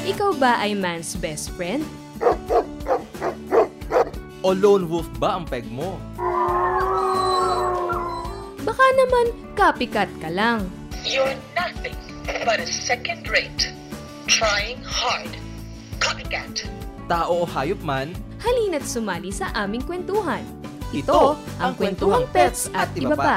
Ikaw ba ay man's best friend? O lone wolf ba ang peg mo? Baka naman copycat ka lang. You're nothing but a second rate. Trying hard. Copycat. Tao o hayop man, Halina't sumali sa aming kwentuhan. Ito ang Kwentuhang Pets at Iba Pa.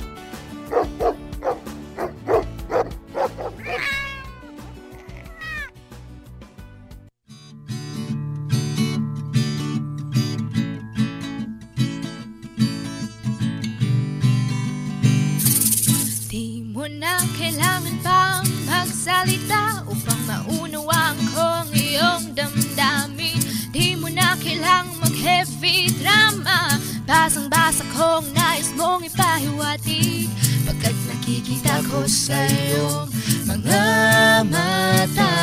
Di mo na kailangan pang magsalita upang maunawaan ko ang iyong damdamin. Di mo na kailangang mag-heavy drama. Basang-basa kong nais mong ipahiwatig. Pagkat nakikita ko sa iyong mga mata,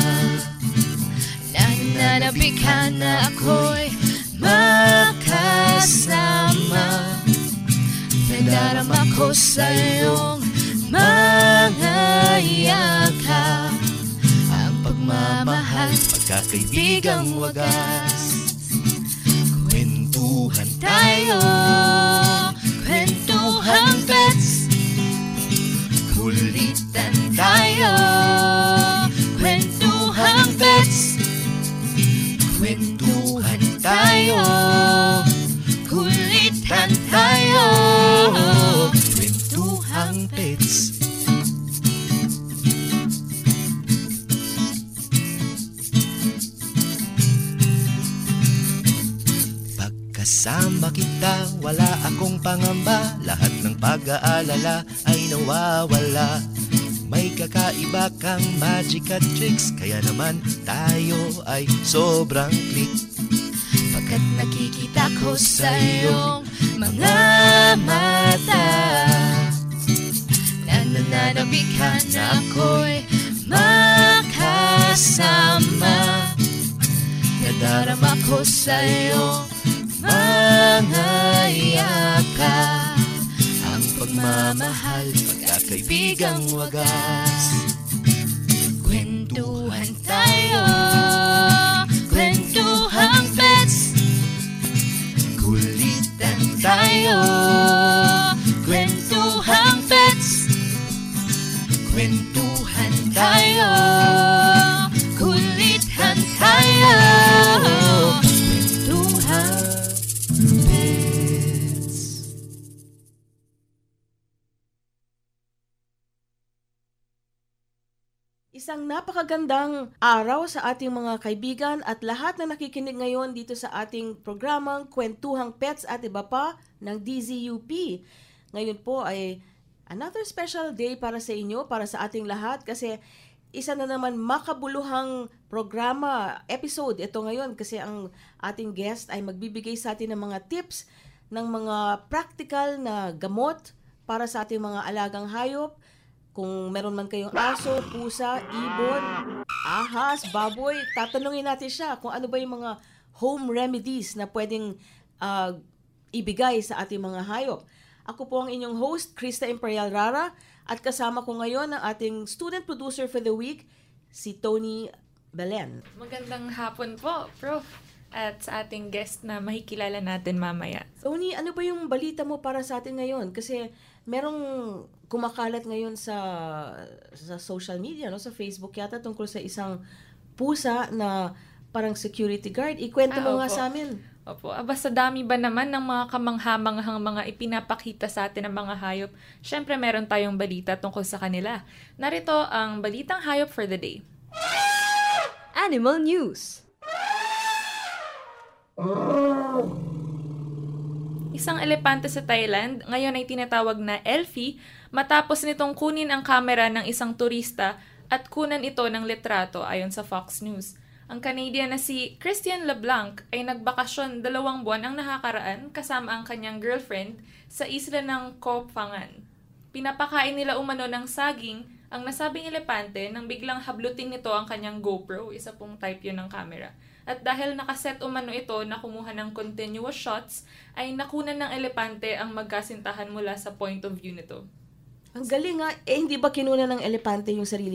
nananabik ka na ako'y makasama. Nadarama ko sa iyong mga yakap ang pagmamahal, pagkakaibigang wagas. Kwentuhan tayo, kwentuhang pets. Kulitan tayo, kwentuhang pets. Kwentuhan tayo, kulitan tayo, kwentuhang pets. Pagkasama kita, wala akong pangamba. Lahat ng pag-aalala ay nawawala. May kakaiba kang magic at tricks, kaya naman tayo ay sobrang click. Pagkat nakikita ko sa iyong mga mata, nananabik ka na ako'y makasama. Nadarama ko sa iyong mga yakap ang pagmamahal, pagkakaibigang wagas. Kwentuhan tayo, kwentuhang pets. Kulitan tayo, kwentuhang pets. Kwentuhan tayo, kulitan tayo, kwentuhang pets. Isang napakagandang araw sa ating mga kaibigan at lahat na nakikinig ngayon dito sa ating programang Kwentuhang Pets at Iba Pa ng DZUP. Ngayon po ay another special day para sa inyo, para sa ating lahat kasi isa na naman makabuluhang programa, episode ito ngayon kasi ang ating guest ay magbibigay sa atin ng mga tips ng mga practical na gamot para sa ating mga alagang hayop. Kung meron man kayong aso, pusa, ibon, ahas, baboy, tatanungin natin siya kung ano ba yung mga home remedies na pwedeng ibigay sa ating mga hayop. Ako po ang inyong host, Krista Imperial Rara, at kasama ko ngayon ang ating student producer for the week, si Tony Belen. Magandang hapon po, Prof. At sa ating guest na makikilala natin mamaya. Tony, ano ba yung balita mo para sa atin ngayon? Kasi merong kumakalat ngayon sa social media, no? Sa Facebook yata tungkol sa isang pusa na parang security guard. Ikwento mo nga sa amin. Opo. Basta dami ba naman ng mga kamanghamanghang mga ipinapakita sa atin ng mga hayop? Syempre meron tayong balita tungkol sa kanila. Narito ang balitang hayop for the day. Animal News. Isang elepante sa Thailand, ngayon ay tinatawag na Elfie, matapos nitong kunin ang kamera ng isang turista at kunan ito ng litrato ayon sa Fox News. Ang Canadian na si Christian LeBlanc ay nagbakasyon 2 buwan ang nakakaraan kasama ang kanyang girlfriend sa isla ng Koh Phangan. Pinapakain nila umano ng saging ang nasabing elepante nang biglang hablutin nito ang kanyang GoPro, isa pong type yun ng camera. At dahil nakaset umano ito na kumuha ng continuous shots, ay nakunan ng elepante ang magkasintahan mula sa point of view nito. Ang galing nga. Hindi ba kinuna ng elepante yung sarili niya?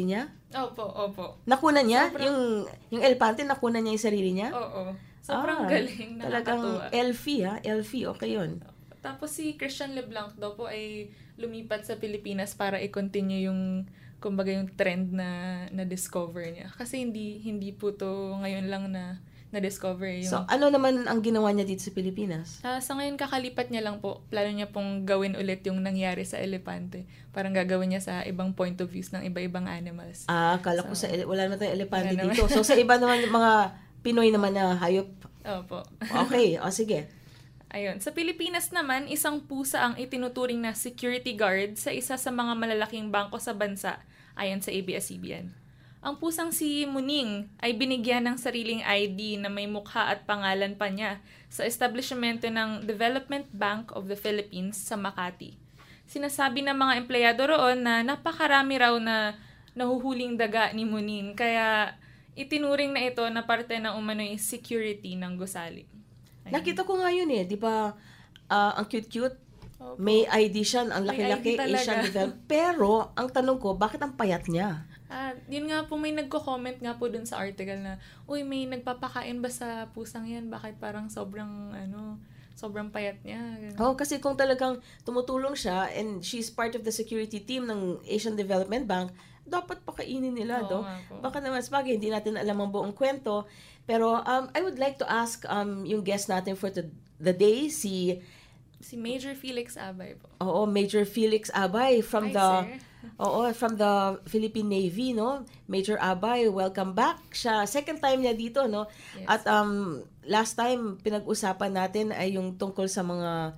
Opo. Nakuna niya? Sobrang- Yung elepante, nakuna niya yung sarili niya? Oo. Sobrang galing, Talagang nakakatuwa. Elfie, okay yun. Tapos si Christian LeBlanc daw po ay lumipat sa Pilipinas para i-continue yung kumbaga yung trend na na-discover niya. Kasi hindi po to ngayon lang na na-discover yung... So, ano naman ang ginawa niya dito sa Pilipinas? Sa ngayon, kakalipat niya lang po. Plano niya pong gawin ulit yung nangyari sa elepante. Parang gagawin niya sa ibang point of views ng iba-ibang animals. Akala ko wala naman tayong elepante Wala naman. dito. So, sa iba naman, mga Pinoy naman na hayop. Opo. Okay, sige. Ayun. Sa Pilipinas naman, isang pusa ang itinuturing na security guard sa isa sa mga malalaking bangko sa bansa, ayon sa ABS-CBN. Ang pusang si Muning ay binigyan ng sariling ID na may mukha at pangalan pa niya sa establishmento ng Development Bank of the Philippines sa Makati. Sinasabi ng mga empleyado roon na napakarami raw na nahuhuling daga ni Muning, kaya itinuring na ito na parte ng umano'y security ng gusali. Ayun. Nakita ko nga yun di ba? Ang cute-cute. Opo. May ID siya, ang May laki-laki, ID talaga. Asian development. Pero, ang tanong ko, bakit ang payat niya? Yun nga po, may nagko-comment nga po dun sa article na, uy, may nagpapakain ba sa pusang yan? Bakit parang sobrang payat niya? Ganun. Kasi kung talagang tumutulong siya and she's part of the security team ng Asian Development Bank, dapat pakainin nila, Oo nga po. Baka naman sabagay, hindi natin alam ang buong kwento. Pero I would like to ask yung guest natin for the day, si Major Felix Abay po. Major Felix Abay from Hi, from the Philippine Navy, no? Major Abay, welcome back. Siya second time niya dito, no? Yes. At last time pinag-usapan natin ay yung tungkol sa mga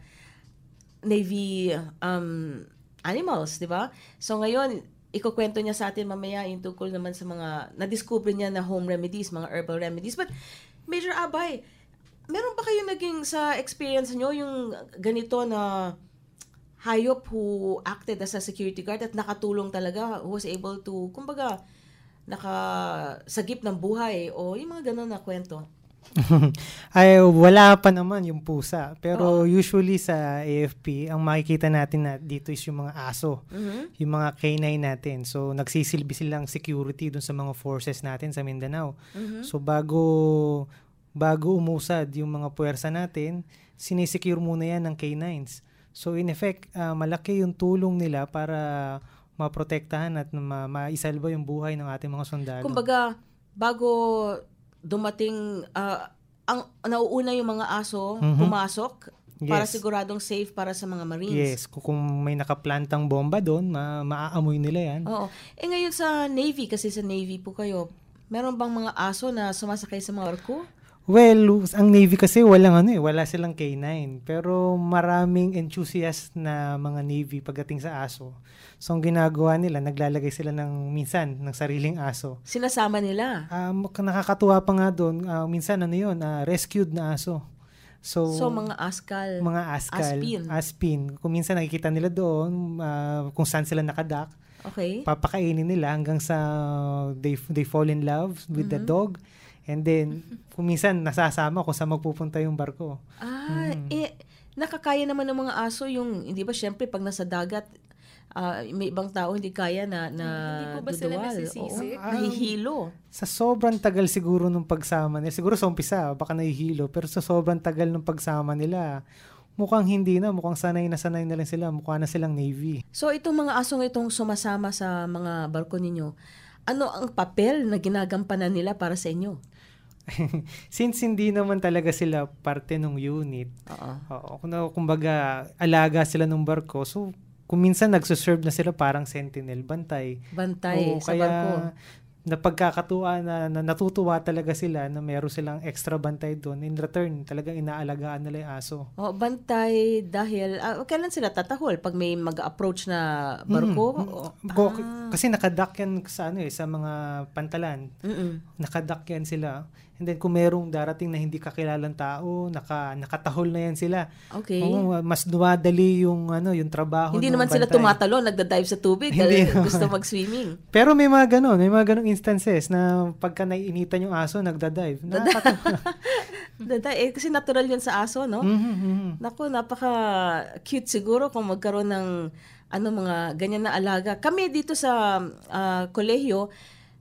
Navy animals, 'di ba? So ngayon ikukwento niya sa atin mamaya yung tungkol naman sa mga na-discover niya na home remedies, mga herbal remedies. But Major Abay, meron ba kayo naging sa experience niyo yung ganito na hayop who acted as a security guard at nakatulong talaga, who was able to, kumbaga, nakasagip ng buhay o yung mga ganun na kwento? Ay, wala pa naman yung pusa. Pero usually sa AFP, ang makikita natin na dito is yung mga aso. Yung mga canine natin. So, nagsisilbi silang security dun sa mga forces natin sa Mindanao. So, bago umusad yung mga puwersa natin, sinisecure muna yan ng canines. So, in effect, malaki yung tulong nila para maprotektahan at maisalba yung buhay ng ating mga sundalo. Kumbaga, bago dumating, ang nauuna yung mga aso pumasok para Yes. siguradong safe para sa mga Marines. Yes, kung may nakaplantang bomba doon, maaamoy nila yan. Oo. Ngayon sa Navy, kasi sa Navy po kayo, meron bang mga aso na sumasakay sa mga barko? Well, ang Navy kasi wala silang K9. Pero maraming enthusiast na mga Navy pagdating sa aso. So, ang ginagawa nila, naglalagay sila minsan ng sariling aso. Sinasama nila. Nakakatuwa pa nga doon, minsan rescued na aso. So mga askal. Mga askal. Aspin. Kung minsan nakikita nila doon, kung saan sila nakadak, Okay. papakainin nila hanggang sa they fall in love with the dog. And then, kung minsan nasasama kung saan magpupunta yung barko. Nakakaya naman ng mga aso yung, hindi ba syempre pag nasa dagat, may ibang tao hindi kaya na Hindi po ba sila duduwal. nasisisi? Oo, nahihilo. Sa sobrang tagal siguro nung pagsama nila, siguro sa umpisa, baka nahihilo, pero sa sobrang tagal nung pagsama nila, mukhang hindi na, mukhang sanay na lang sila, mukha na silang Navy. So itong mga asong itong sumasama sa mga barko ninyo, ano ang papel na ginagampanan nila para sa inyo? Since hindi naman talaga sila parte ng unit, Oo. kumbaga alaga sila ng barko, so kung minsan nagsuserve na sila parang sentinel, bantay Sa kaya barko. napagkakatuwa na natutuwa talaga sila na meron silang extra bantay doon. In return, talagang inaalagaan nila yung aso. Bantay dahil, kailan sila tatahol? Pag may mag-approach na barko? Kasi nakadak yan sa sa mga pantalan. Nakadak yan sila. And then kung merong darating na hindi kakilalang tao, nakatahol na yan sila. Okay. Mas dumadali yung trabaho. Hindi ng naman sila bantay. tumatalon, nagda-dive sa tubig Hindi dahil gusto mag-swimming. Pero may mga ganong instances na pagka naiinitan yung aso, nagda-dive. Kasi natural yun sa aso, no? Naku, napaka-cute siguro kung magkaroon ng mga ganyan na alaga. Kami dito sa kolehiyo,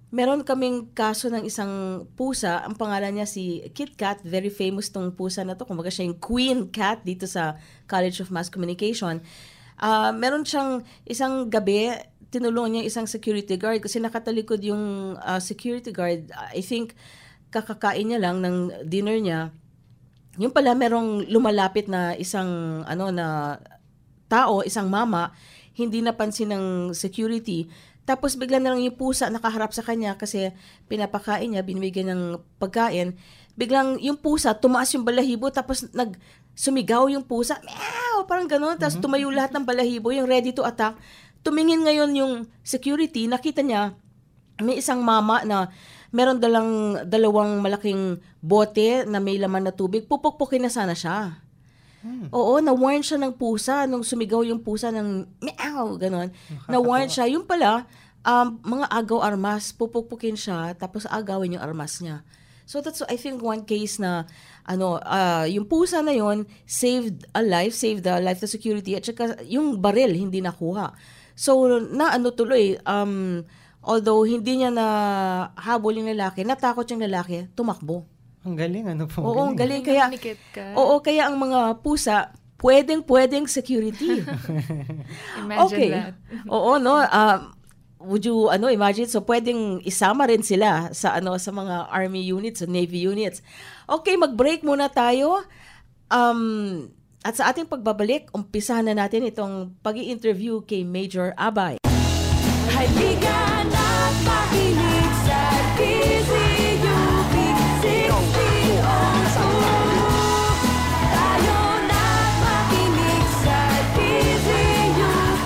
Meron kaming kaso ng isang pusa, ang pangalan niya si Kit Kat, very famous tong pusa na to, kumbaga siya yung queen cat dito sa College of Mass Communication. Meron siyang isang gabi, tinulungan niya isang security guard kasi nakatalikod yung security guard. I think kakakain niya lang ng dinner niya. Yung pala merong lumalapit na isang na tao, isang mama, hindi napansin ng security. Tapos bigla na lang yung pusa nakaharap sa kanya kasi pinapakain niya, binibigyan ng pagkain. Biglang yung pusa, tumaas yung balahibo tapos sumigaw yung pusa. Meow! Parang gano'n. Tapos tumayo lahat ng balahibo, yung ready to attack. Tumingin ngayon yung security, nakita niya may isang mama na meron dalawang malaking bote na may laman na tubig. Pupukpukin na sana siya. Oo, na-warn siya ng pusa nung sumigaw yung pusa ng meow, gano'n. Na-warn siya. Yung pala, mga agaw armas, pupukpukin siya, tapos agawin yung armas niya. So that's, I think, one case na, yung pusa na yon saved the life of security, at saka yung baril hindi nakuha. So, tuloy, although hindi niya na habol yung lalaki, natakot yung lalaki, tumakbo. Ang galing, po? Oo, ang galing. Kaya, kaya ang mga pusa, pwedeng security. Imagine that. Oo, no? Would you, imagine? So, pwedeng isama rin sila sa, sa mga army units, o navy units. Okay, mag-break muna tayo. At sa ating pagbabalik, umpisahan na natin itong pag-i-interview kay Major Abay. Halika na't makinig sa DZUP 1602. Tayo na't makinig sa DZUP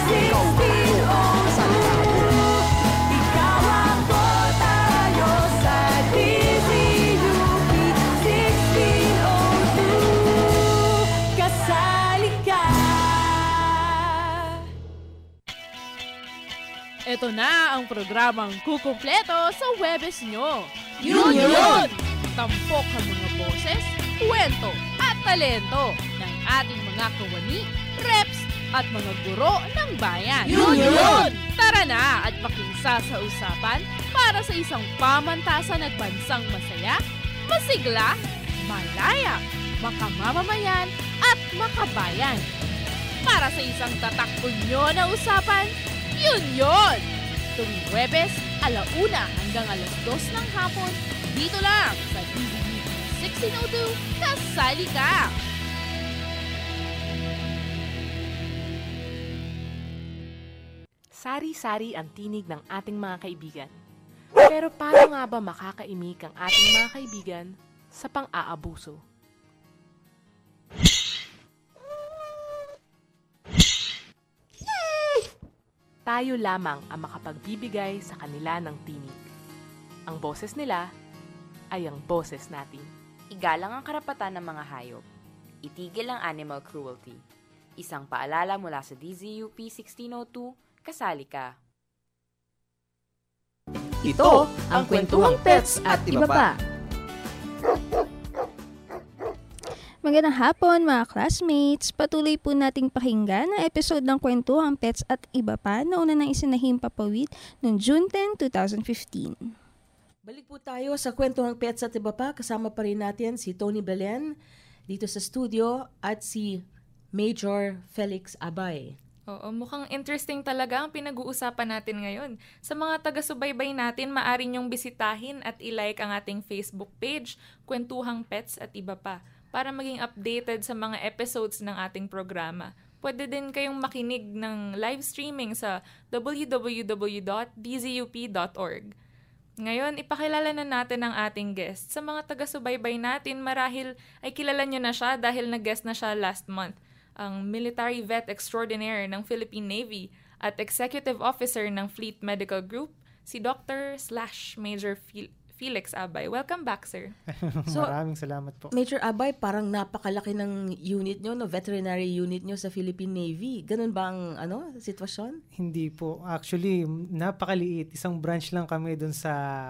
1602. Ikaw ako, tayo sa DZUP 1602. Kasali ka. Ito na ang programang kukumpleto sa Webes nyo. Yun! Tampok ang mga boses, kwento at talento ng ating mga kawani, reps at mga guro ng bayan. Yun! Tara na at pakingsa sa usapan para sa isang pamantasan at bansang masaya, masigla, malaya, makamamamayan at makabayan. Para sa isang tatak unyo na usapan, yun! Tuwing Huwebes, 1:00 hanggang 2:00 ng hapon, dito lang sa DZUP 1602, kasali ka! Sari-sari ang tinig ng ating mga kaibigan. Pero paano nga ba makakaimik ang ating mga kaibigan sa pang-aabuso? Tayo lamang ang makapagbibigay sa kanila ng tinig. Ang boses nila ay ang boses natin. Igalang ang karapatan ng mga hayop. Itigil ang animal cruelty. Isang paalala mula sa DZUP 1602, kasali ka. Ito ang Kwentuhang Pets at Iba Pa. Magandang hapon mga classmates! Patuloy po nating pakinggan ang episode ng Kwentuhang Pets at Iba Pa na una ng isinahing papawid noong June 10, 2015. Balik po tayo sa Kwentuhang Pets at Iba Pa. Kasama pa rin natin si Tony Belen dito sa studio at si Major Felix Abay. Oo, mukhang interesting talaga ang pinag-uusapan natin ngayon. Sa mga taga-subaybay natin, maaari niyong bisitahin at i-like ang ating Facebook page, Kwentuhang Pets at Iba Pa, para maging updated sa mga episodes ng ating programa. Pwede din kayong makinig ng live streaming sa www.dzup.org. Ngayon, ipakilala na natin ang ating guest. Sa mga taga-subaybay natin, marahil ay kilala nyo na siya dahil nag-guest na siya last month. Ang Military Vet Extraordinaire ng Philippine Navy at Executive Officer ng Fleet Medical Group, si Dr./Major Felix Abay. Welcome back, sir. So, maraming salamat po. Major Abay, parang napakalaki ng unit nyo, no? Veterinary unit nyo sa Philippine Navy. Ganun ba ang sitwasyon? Hindi po. Actually, napakaliit. Isang branch lang kami dun sa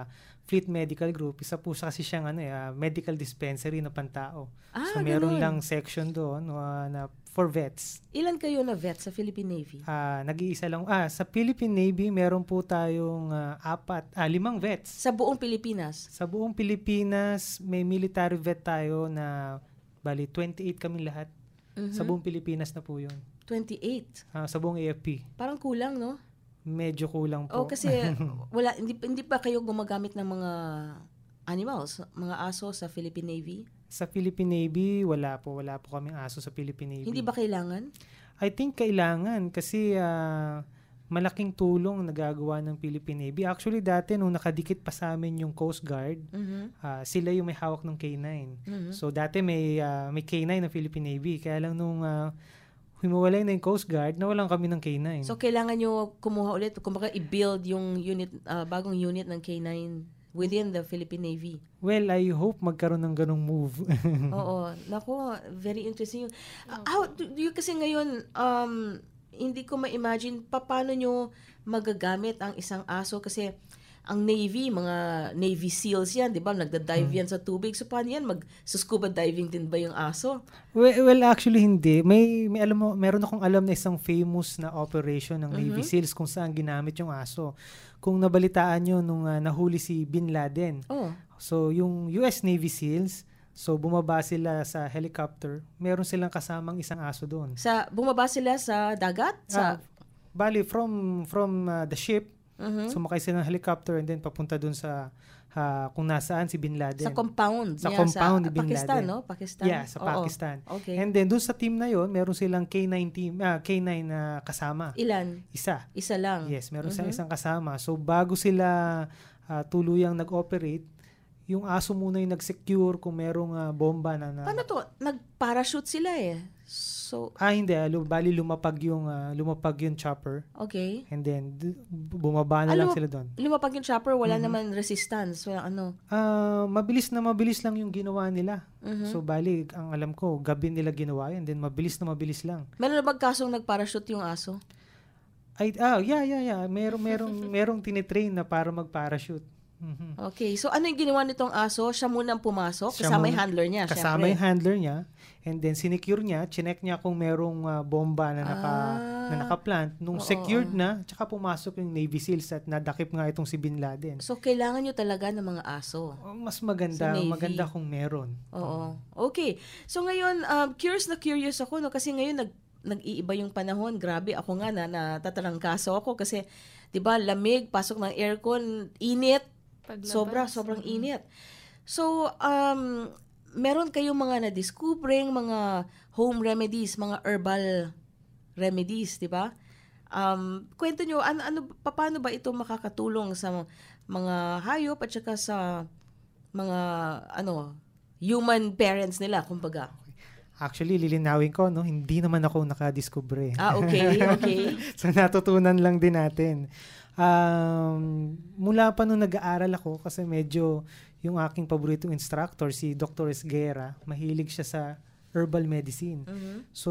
Fleet Medical Group. Isa po kasi siyang medical dispensary na pantao. So meron lang section doon na for vets. Ilan kayo na vet sa Philippine Navy? Nag-iisa lang. Sa Philippine Navy, meron po tayong 5 vets. Sa buong Pilipinas? Sa buong Pilipinas, may military vet tayo na bali 28 kami lahat. Sa buong Pilipinas na po yun. 28? Sa buong AFP. Parang kulang, no? Medyo kulang po. Kasi hindi pa kayo gumagamit ng mga animals, mga aso sa Philippine Navy? Sa Philippine Navy, wala po kaming aso sa Philippine Navy. Hindi ba kailangan? I think kailangan kasi malaking tulong nagagawa ng Philippine Navy. Actually, dati nung nakadikit pa sa amin yung Coast Guard, sila yung may hawak ng K9. So dati may K9 ng Philippine Navy. Kaya lang nung humiwalay na yung Coast Guard, nawalan kami ng K9. So kailangan nyo kumuha ulit, kumbaga i-build yung unit, bagong unit ng K9 within the Philippine Navy. Well, I hope magkaroon ng ganong move. Oo. Nako, very interesting. How do you kasi ngayon, hindi ko ma-imagine paano nyo magagamit ang isang aso kasi ang Navy, mga Navy SEALs yan, di ba? Nagda-dive yan sa tubig. So, paano yan? Mag-scuba diving din ba yung aso? Well, actually, hindi. Meron akong alam na isang famous na operation ng Navy SEALs kung saan ginamit yung aso. Kung nabalitaan nyo nung nahuli si Bin Laden. So, yung US Navy SEALs, so bumaba sila sa helicopter. Meron silang kasamang isang aso doon. Bumaba sila sa dagat? Bali, from the ship, sumakay sila ng helicopter and then papunta dun sa kung nasaan si Bin Laden. Sa compound sa compound ni Bin Pakistan, Laden. No? Pakistan. Yeah, sa Pakistan. Okay. And then dun sa team na yon, meron silang K9 na kasama. Ilan? Isa lang. Yes, meron silang isang kasama. So bago sila tuluyang nag-operate, yung aso muna yung nag-secure kung merong bomba na. Paano to? Nag-parachute sila eh. So hindi. Bali lumapag yung chopper. Okay. And then bumaba na lang sila doon. Lumapag yung chopper, wala naman resistance, wala ano. Mabilis lang yung ginawa nila. So bali, ang alam ko, gabi nila ginawa yan. Then mabilis lang. Meron na kasong nag-parachute yung aso? Yeah. Merong tinitrain na para mag-parachute. Okay. So, ano yung ginawa nitong aso? Siya muna ang pumasok? Kasama yung handler niya, Kasama yung handler niya. And then, sinecure niya. Chinek niya kung merong bomba na naka-plant. Nung secured na, tsaka pumasok yung Navy SEALs at nadakip nga itong si Bin Laden. So, kailangan nyo talaga ng mga aso? Mas maganda. Maganda kung meron. Oo. Okay. So, ngayon, curious ako, no? Kasi ngayon, nag-iiba yung panahon. Grabe, ako nga natatarangkaso ako kasi, di ba, lamig, pasok ng aircon, init. Sobrang init. So, meron kayong mga na-discovering, mga home remedies, mga herbal remedies, di ba? Kwento nyo, paano ba ito makakatulong sa mga hayop at saka sa mga, human parents nila, kumbaga? Actually, lilinawin ko, hindi naman ako nakadiscover. Okay. So, natutunan lang din natin. Mula pa nung nag-aaral ako, kasi medyo yung aking paboritong instructor, si Dr. Esguerra, mahilig siya sa herbal medicine. So,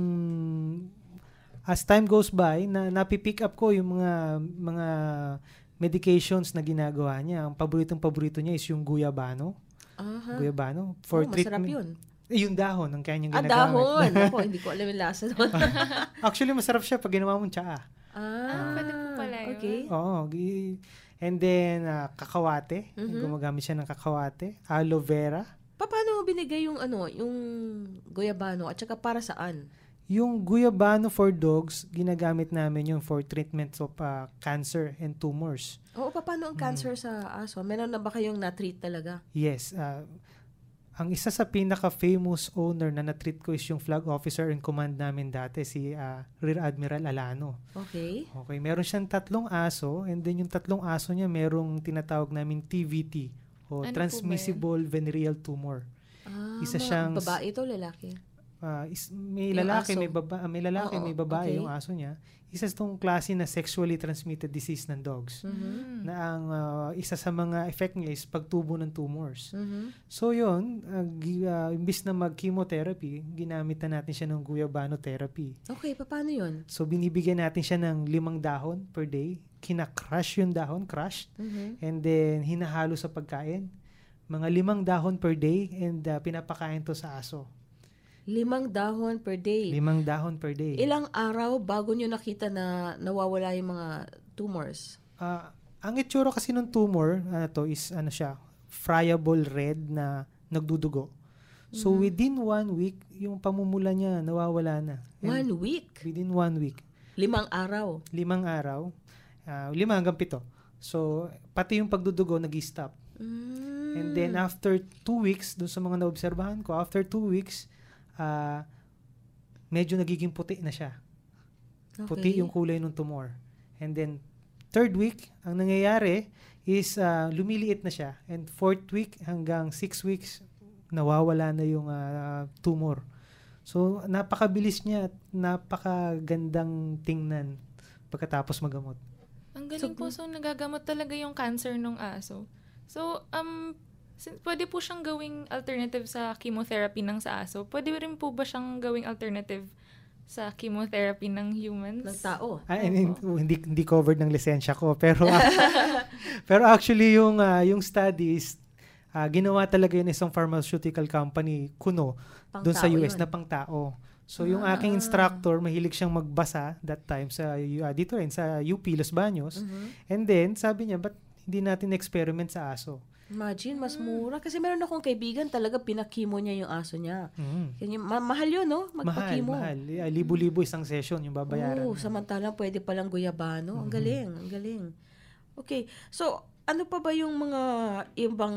as time goes by, napipick up ko yung mga medications na ginagawa niya. Ang paborito niya is yung guyabano. Guyabano. For treatment. Masarap yun. Yung dahon ng kanyang ginagamit. Dahon. Ako, hindi ko alam yung lasa doon. Actually, masarap siya pag ginawa mong tsaa. Pwede po pala yun. Okay. Oo. And then, kakawate. Gumagamit siya ng kakawate. Aloe vera. Paano binigay yung guyabano at saka para saan? Yung guyabano for dogs, ginagamit namin yung for treatment of cancer and tumors. Oo, paano ang cancer sa aso? Meron na ba kayong na-treat talaga? Yes. Ang isa sa pinaka-famous owner na na-treat ko is yung flag officer in command namin dati, si Rear Admiral Alano. Okay. Meron siyang 3 aso, and then yung 3 aso niya merong tinatawag namin TVT o transmissible venereal tumor. Isa siyang babae ito, lalaki? May lalaki, may babae yung aso niya. Isa itong klase na sexually transmitted disease ng dogs. Na ang isa sa mga effect niya is pagtubo ng tumors. So yun, imbis na mag-chemotherapy, ginamit na natin siya ng guyabano therapy. Okay, paano yun? So binibigyan natin siya ng 5 dahon per day. kina-crush yung dahon, crushed, and then hinahalo sa pagkain. Mga 5 dahon per day, and pinapakain to sa aso. 5 dahon per day. 5 dahon per day. Ilang araw bago nyo nakita na nawawala yung mga tumors? Ang itsura kasi ng tumor, is friable red na nagdudugo. So within 1 week, yung pamumula niya nawawala na. 1 week? Within 1 week. 5 araw? 5 araw. 5 hanggang 7. So, pati yung pagdudugo nag-stop. And then after 2 weeks, dun sa mga naobserbahan ko, after 2 weeks, medyo nagiging puti na siya. Okay. Puti yung kulay ng tumor. And then, 3rd week, ang nangyayari is lumiliit na siya. And 4th week hanggang 6 weeks, nawawala na yung tumor. So, napakabilis niya at napakagandang tingnan pagkatapos magamot. Ang galing po. So, nagagamot talaga yung cancer ng aso. So, pwede po siyang gawing alternative sa chemotherapy ng sa aso. Pwede rin po ba siyang gawing alternative sa chemotherapy ng humans? Ng tao? Hindi covered ng lisensya ko. Pero pero actually, yung studies, ginawa talaga yun isang pharmaceutical company, Kuno, doon sa US yun. Na pang-tao. So, yung aking instructor, mahilig siyang magbasa that time dito rin, sa UP Los Baños. And then, sabi niya, ba't hindi natin experiment sa aso? Imagine, mas mura. Kasi meron akong kaibigan talaga, pinakimo niya yung aso niya. Mahal yun, no? Magpakimo. Mahal. Libo-libo isang session yung babayaran. Samantalang pwede palang guyabano. Ang galing, ang galing. Okay. So, ano pa ba yung mga ibang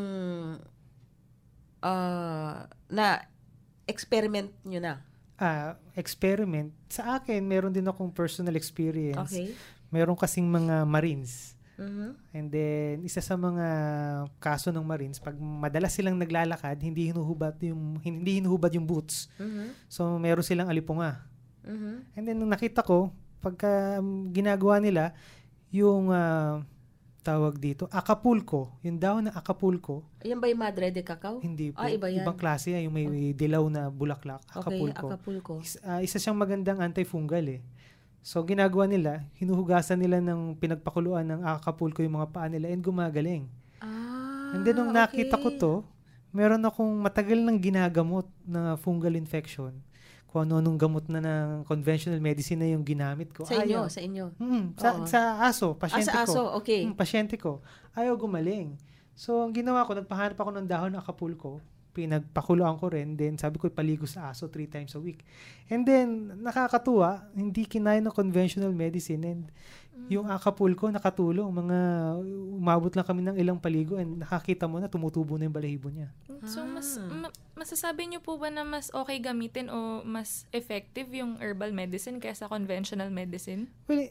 na experiment nyo na? Experiment. Sa akin, meron din akong personal experience. Okay. Meron kasing mga Marines. And then, isa sa mga kaso ng Marines, pag madalas silang naglalakad, hindi hinuhubad yung boots. So, meron silang alipunga. And then, nung nakita ko, pagka ginagawa nila, yung tawag dito, Acapulco. Yung daw na Acapulco. Yan ba yung Madre de Cacao? Hindi po. Iba yan. Ibang klase yan. Yung may dilaw na bulaklak. Acapulco. Okay, Acapulco. Isa siyang magandang antifungal eh. So, ginagawa nila, hinuhugasan nila ng pinagpakuluan ng Acapulco yung mga paa nila and gumagaling. And then, nung nakita ko to, meron akong matagal nang ginagamot na fungal infection. Kung ano-anong gamot na ng conventional medicine na yung ginamit ko. Sa inyo? Sa aso, pasyente sa aso, ko. okay. Pasyente ko. Ayaw gumaling. So, ang ginawa ko, nagpahanap ako ng dahon ng Acapulco. Pinagpakuluan ko rin. Then, sabi ko, ipaligo sa aso 3 times a week. And then, nakakatuwa, hindi kinaya ng conventional medicine. And yung Acapulco, nakatulong. Umabot lang kami ng ilang paligo and nakakita mo na tumutubo na yung balahibo niya. So, masasabi niyo po ba na mas okay gamitin o mas effective yung herbal medicine kaysa conventional medicine? Well,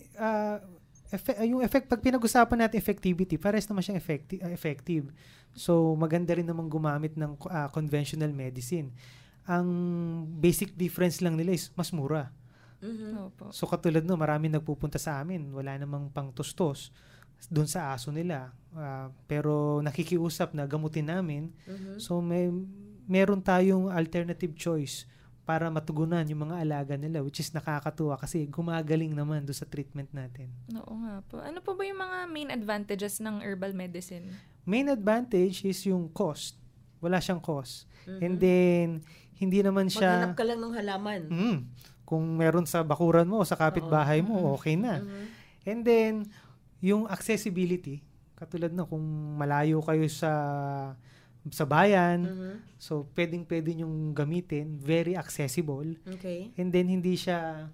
yung effect, pag pinag-usapan natin effectivity, pares naman siyang effective. So, maganda rin naman gumamit ng conventional medicine. Ang basic difference lang nila is mas mura. So, katulad no, marami nagpupunta sa amin. Wala namang pang-tustos doon sa aso nila. Pero nakikiusap na gamutin namin. So, meron tayong alternative choice para matugunan yung mga alaga nila, which is nakakatuwa kasi gumagaling naman doon sa treatment natin. Oo nga po. Ano po ba yung mga main advantages ng herbal medicine? Main advantage is yung cost. Wala siyang cost. And then, hindi naman siya... Maghanap ka lang ng halaman. Kung meron sa bakuran mo o sa kapitbahay mo, okay na. And then, yung accessibility, katulad na kung malayo kayo sa bayan, so pwedeng-pwede nyong gamitin, very accessible. Okay. And then hindi siya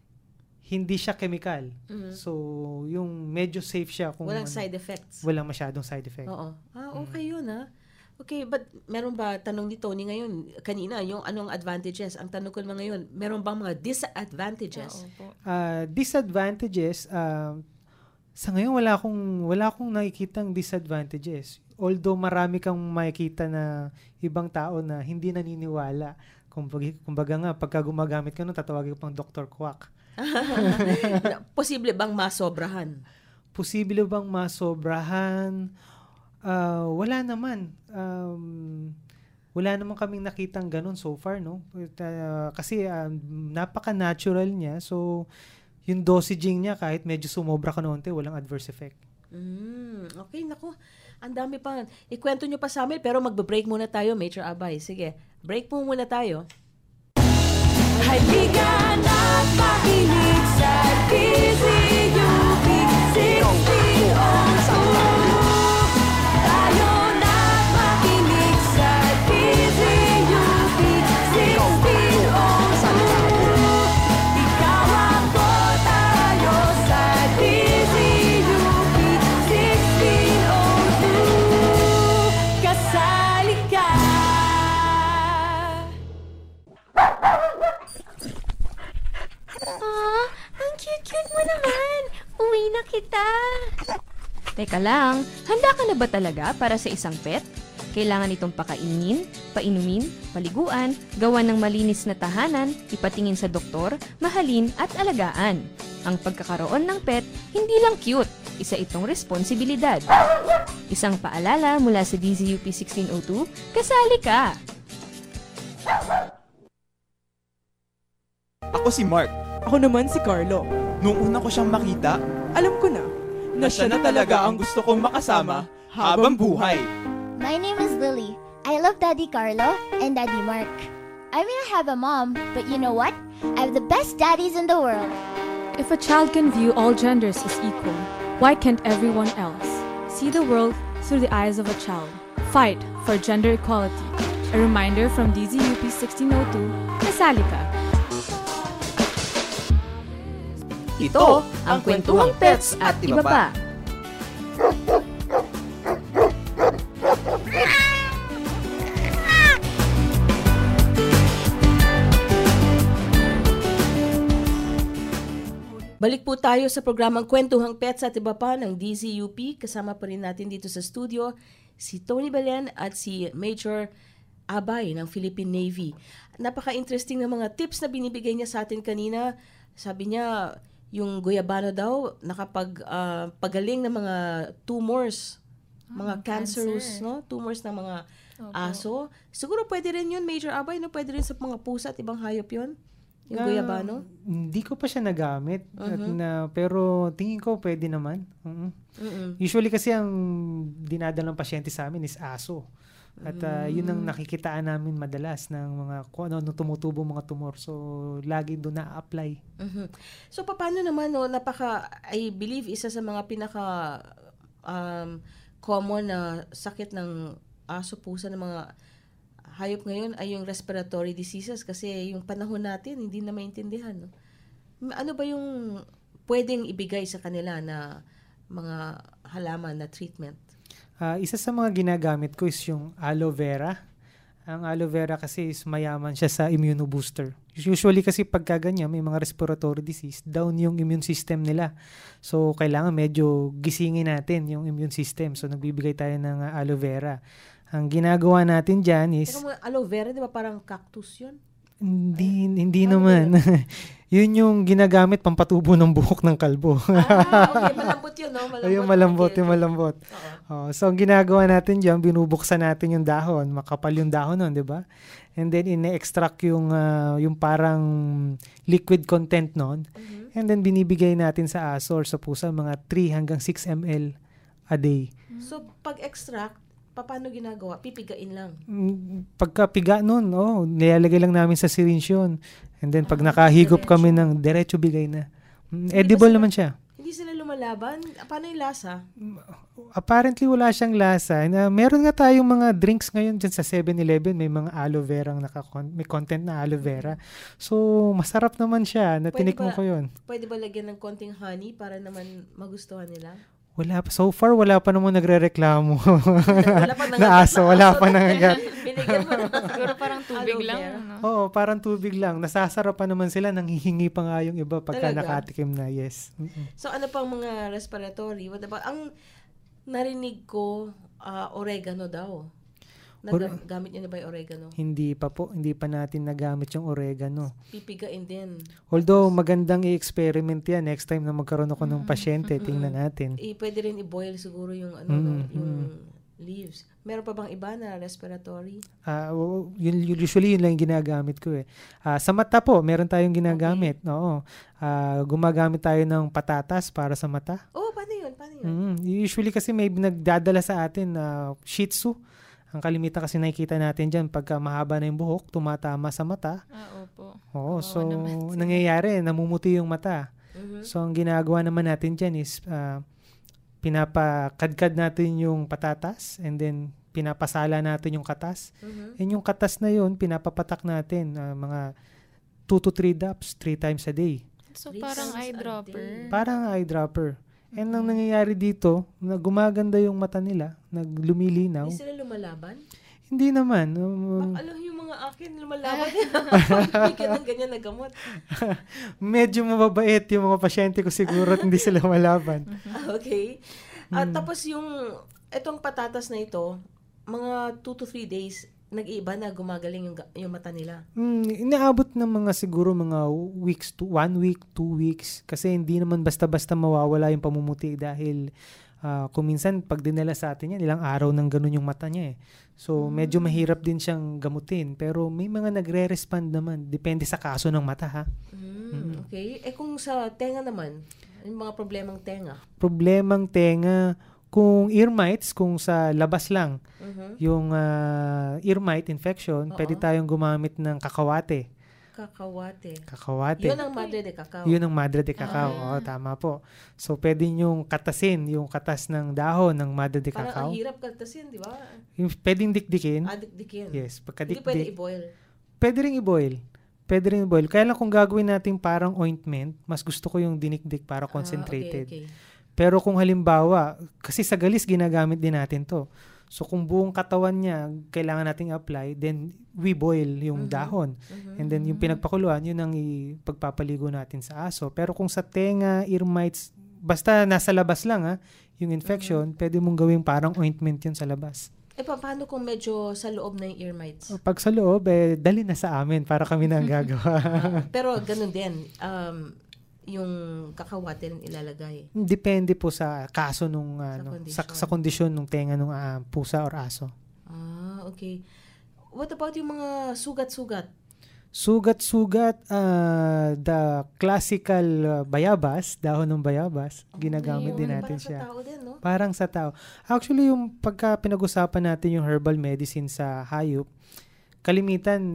chemical. So yung medyo safe siya kung walang side effects. Walang masyadong side effect. Oo. Okay yun Okay, but meron ba, tanong ni Tony ngayon, kanina, yung anong advantages? Ang tanong ko naman ngayon, meron bang mga disadvantages? Disadvantages, sa ngayon wala akong nakikitang disadvantages. Although marami kang makikita na ibang tao na hindi naniniwala. Kumbaga nga, pagka gumagamit ka nun, tatawagin ko pang Dr. Quack. Posible bang masobrahan? Posible bang masobrahan? Wala naman. Wala naman kaming nakitang ganun so far, no? Kasi napaka-natural niya. So, yung dosaging niya, kahit medyo sumobra ka noonte, walang adverse effect. Okay, naku. Ang dami pa. Ikwento nyo pa sa amin, pero magbe-break muna tayo, Major Abay. Sige, break po muna tayo. Halikan at makinig sa DZUP 1602. Tayo na makinig sa DZUP 1602. Ikaw ako, tayo sa DZUP 1602. Kasali ka. Ang cute-cute mo naman. Uwi na kita. Teka lang, handa ka na ba talaga para sa isang pet? Kailangan itong pakainin, painumin, paliguan, gawan ng malinis na tahanan, ipatingin sa doktor, mahalin at alagaan. Ang pagkakaroon ng pet, hindi lang cute, isa itong responsibilidad. Isang paalala mula sa DZUP 1602, kasali ka! Ako si Mark. Ako naman si Carlo. Nung una ko siyang makita, Alam ko na siya na talaga ang gusto kong makasama habang buhay. My name is Lily. I love Daddy Carlo and Daddy Mark. I may not have a mom, but you know what? I have the best daddies in the world. If a child can view all genders as equal, why can't everyone else see the world through the eyes of a child? Fight for gender equality. A reminder from DZUP 1602, kasali ka. Ito ang Kwentuhang Pets at Iba Pa. Balik po tayo sa programang Kwentuhang Pets at Iba Pa ng DZUP. Kasama pa rin natin dito sa studio si Tony Belen at si Major Abay ng Philippine Navy. Napaka-interesting na mga tips na binibigay niya sa atin kanina. Sabi niya, yung guyabano daw nakapag-pagaling ng mga tumors, mga cancerous, no? Tumors ng mga aso. Siguro pwede rin yun, Major Abay, no? Pwede rin sa mga pusa at ibang hayop yun? Yung guyabano? Hindi ko pa siya nagamit. Pero tingin ko pwede naman. Usually kasi ang dinadala ng pasyente sa amin is aso. At yun ang nakikitaan namin madalas ng mga kung ano tumutubo mga tumor. So, lagi doon na-apply. So, paano naman, no, I believe, isa sa mga pinaka common na sakit ng aso, pusa, ng mga hayop ngayon ay yung respiratory diseases kasi yung panahon natin, hindi na maintindihan. No? Ano ba yung pwedeng ibigay sa kanila na mga halaman na treatment? Isa sa mga ginagamit ko is yung aloe vera. Ang aloe vera kasi is mayaman siya sa immunobooster. Usually kasi pagka ganyan, may mga respiratory disease, down yung immune system nila. So, kailangan medyo gisingin natin yung immune system. So, nagbibigay tayo ng aloe vera. Ang ginagawa natin dyan is... Teka mo, aloe vera, di ba parang cactus yun? Hindi naman. Yun yung ginagamit pampatubo ng buhok ng kalbo. Okay. Malambot yun, no? Malambot. So, ang ginagawa natin dyan, binubuksan natin yung dahon. Makapal yung dahon nun, di ba? And then, ine-extract yung parang liquid content nun. And then, binibigay natin sa aso or sa pusa mga 3 hanggang 6 ml a day. So, pag-extract, paano ginagawa? Pipigain lang? Pagkapiga nun, nilalagay lang namin sa syringe yun. And then, pag nakahigop kami ng diretso bigay na. Edible naman siya. Hindi sila lumalaban? Paano yung lasa? Apparently, wala siyang lasa. Meron nga tayong mga drinks ngayon dyan sa 7-Eleven. May mga aloe vera may content na aloe vera. So, masarap naman siya. Natinikman ko yun. Pwede ba lagyan ng konting honey para naman magustuhan nila? Wala pa. So far, wala pa naman nagre-reklamo. Na aso, wala pa nangagat. Binigyan mo naman. Siguro parang tubig lang. No? Oo, parang tubig lang. Nasasarap pa naman sila, nanghihingi pa nga yung iba pagka nakatikim na. Yes. So, ano pang mga respiratory? What about, ang narinig ko, oregano daw. Gamit niyo na ba yung oregano? Hindi pa po. Hindi pa natin nagamit yung oregano. Pipigain din. Although, magandang i-experiment yan. Next time na magkaroon ako ng pasyente, tingnan natin. Pwede rin i-boil siguro yung yung leaves. Meron pa bang iba na respiratory? Usually yun lang yung ginagamit ko eh. Sa mata po, meron tayong ginagamit. Okay. Oo. Gumagamit tayo ng patatas para sa mata. Oh, paano yun? Usually kasi may nagdadala sa atin na Shih Tzu. Ang kalimitan kasi nakikita natin dyan, pagka mahaba na yung buhok, tumatama sa mata. Opo. Oo, so nangyayari, namumuti yung mata. So ang ginagawa naman natin dyan is pinapakadkad natin yung patatas and then pinapasala natin yung katas. And yung katas na yun, pinapapatak natin mga 2 to 3 drops, 3 times a day. So parang eyedropper. Parang eyedropper. And ang nangyayari dito, na gumaganda yung mata nila, naglumilinaw. Hindi sila lumalaban? Hindi naman. Alam yung mga akin, lumalaban. Bigyan ng ganyan na gamot. Medyo mababait yung mga pasyente ko siguro at hindi sila lumalaban. Okay. Tapos itong patatas na ito, mga 2 to 3 days, nag-iiba na gumagaling yung mata nila. Inaabot ng mga siguro mga weeks to 1 week, 2 weeks. Kasi hindi naman basta-basta mawawala yung pamumuti dahil kung minsan pag dinala sa atin yan, ilang araw nang ganun yung mata niya eh. So medyo mahirap din siyang gamutin. Pero may mga nagre-respond naman. Depende sa kaso ng mata ha. Okay. Kung sa tenga naman, yung mga problemang tenga? Problemang tenga, kung ear mites, kung sa labas lang, yung ear mite infection, pwede tayong gumamit ng kakawate. Kakawate. Yun ang madre de cacao. Yun ang madre de cacao. Oo, tama po. So, pwede nyong katasin yung katas ng dahon ng madre de cacao. Parang ang hirap katasin, di ba? Yung pwedeng dikdikin. Dikdikin. Yes. Hindi pwede i-boil. Pwede rin i-boil. Kaya lang kung gagawin natin parang ointment, mas gusto ko yung dinikdik para concentrated. Okay. Pero kung halimbawa, kasi sa galis ginagamit din natin to. So kung buong katawan niya kailangan nating apply, then we boil yung dahon. And then yung pinagpakuluan, yun ang ipagpapaligo natin sa aso. Pero kung sa tenga, ear mites, basta nasa labas lang yung infection, pwede mong gawing parang ointment yun sa labas. Paano kung medyo sa loob na yung ear mites? Pag sa loob, dali na sa amin para kami na ang gagawa. Pero ganun din, yung kakawate rin ilalagay? Depende po sa kaso nung sa kondisyon ng tenga ng pusa or aso. Okay. What about yung mga sugat-sugat? Sugat-sugat, the classical bayabas, dahon ng bayabas, ginagamit din natin siya. Parang sa tao din, no? Parang sa tao. Actually, yung pagka pinag-usapan natin yung herbal medicine sa hayop, kalimitan,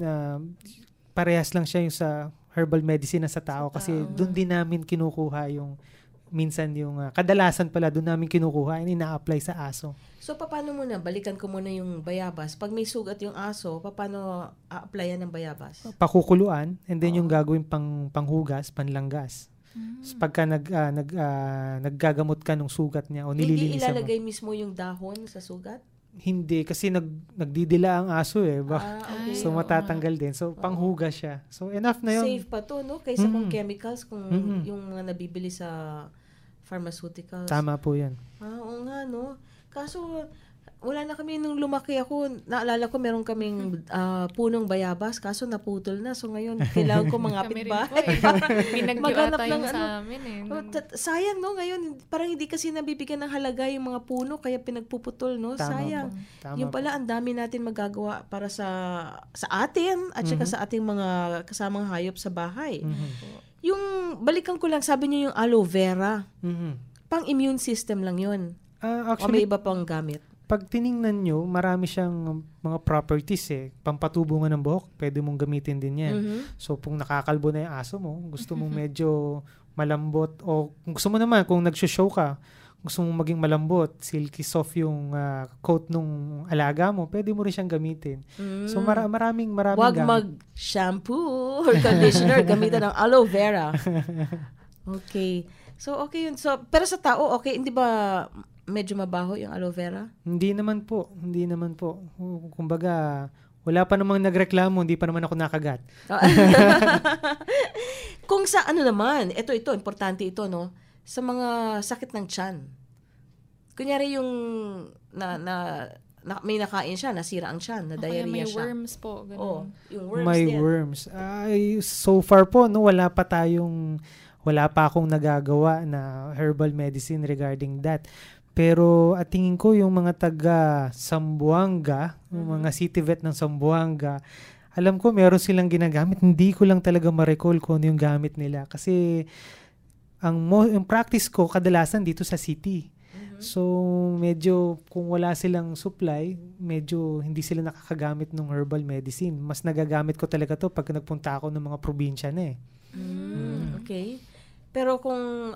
parehas lang siya yung sa herbal medicine na sa tao kasi doon din namin kinukuha yung minsan yung kadalasan pala doon namin kinukuha and ina-apply sa aso. So paano muna? Balikan ko muna yung bayabas. Pag may sugat yung aso, paano a-applyan ng bayabas? Pakukuluan and then yung gagawin panghugas, panlanggas. So, pagka naggagamot ka ng sugat niya o nililinisan mo. Hindi ilalagay mismo yung dahon sa sugat? Hindi, kasi nagdidila ang aso eh. Okay. So, matatanggal din. So, panghugas siya. So, enough na yun. Safe pa to, no? Kaysa kung chemicals, kung yung mga nabibili sa pharmaceuticals. Tama po yan. Oo nga, no? Kaso, wala na kami nung lumaki ako. Naalala ko, meron kaming punong bayabas. Kaso, naputol na. So, ngayon, kailangan ko mangapit bahay. Maghanap ng sa amin eh. Sayang, no? Ngayon, parang hindi kasi nabibigyan ng halaga yung mga puno, kaya pinagpuputol, no? Tama sayang. Tama yung pala, ang dami natin magagawa para sa atin at saka sa ating mga kasamang hayop sa bahay. Yung, balikan ko lang, sabi niyo yung aloe vera. Pang immune system lang yun. Actually, o may iba pang gamit? Pag tiningnan nyo, marami siyang mga properties eh. Pampatubo nga ng buhok, pwede mong gamitin din yan. So, kung nakakalbo na yung aso mo, gusto mong medyo malambot, o kung gusto mo naman, kung nag-show ka, gusto mong maging malambot, silky soft yung coat nung alaga mo, pwede mo rin siyang gamitin. So, maraming Wag gamit. mag-shampoo or conditioner, gamitan ng aloe vera. Okay. So, okay yun. So, pero sa tao, okay, hindi ba medyo mabaho yung aloe vera? Hindi naman po. Kumbaga, wala pa namang nagreklamo, hindi pa naman ako nakagat. Kung sa ano naman, ito, importante ito, no? Sa mga sakit ng tiyan. Kunyari yung may nakain siya, nasira ang tiyan, na diarrhea may siya. May worms po, ganun. Oh, yung worms may din. worms. So far po, no, wala pa akong nagagawa na herbal medicine regarding that. Pero at tingin ko yung mga taga Zamboanga, yung mga city vet ng Zamboanga, alam ko meron silang ginagamit. Hindi ko lang talaga ma-recall kung ano yung gamit nila. Kasi yung practice ko kadalasan dito sa city. So, medyo kung wala silang supply, medyo hindi sila nakakagamit ng herbal medicine. Mas nagagamit ko talaga to pag nagpunta ako ng mga probinsya na eh. Okay. Pero kung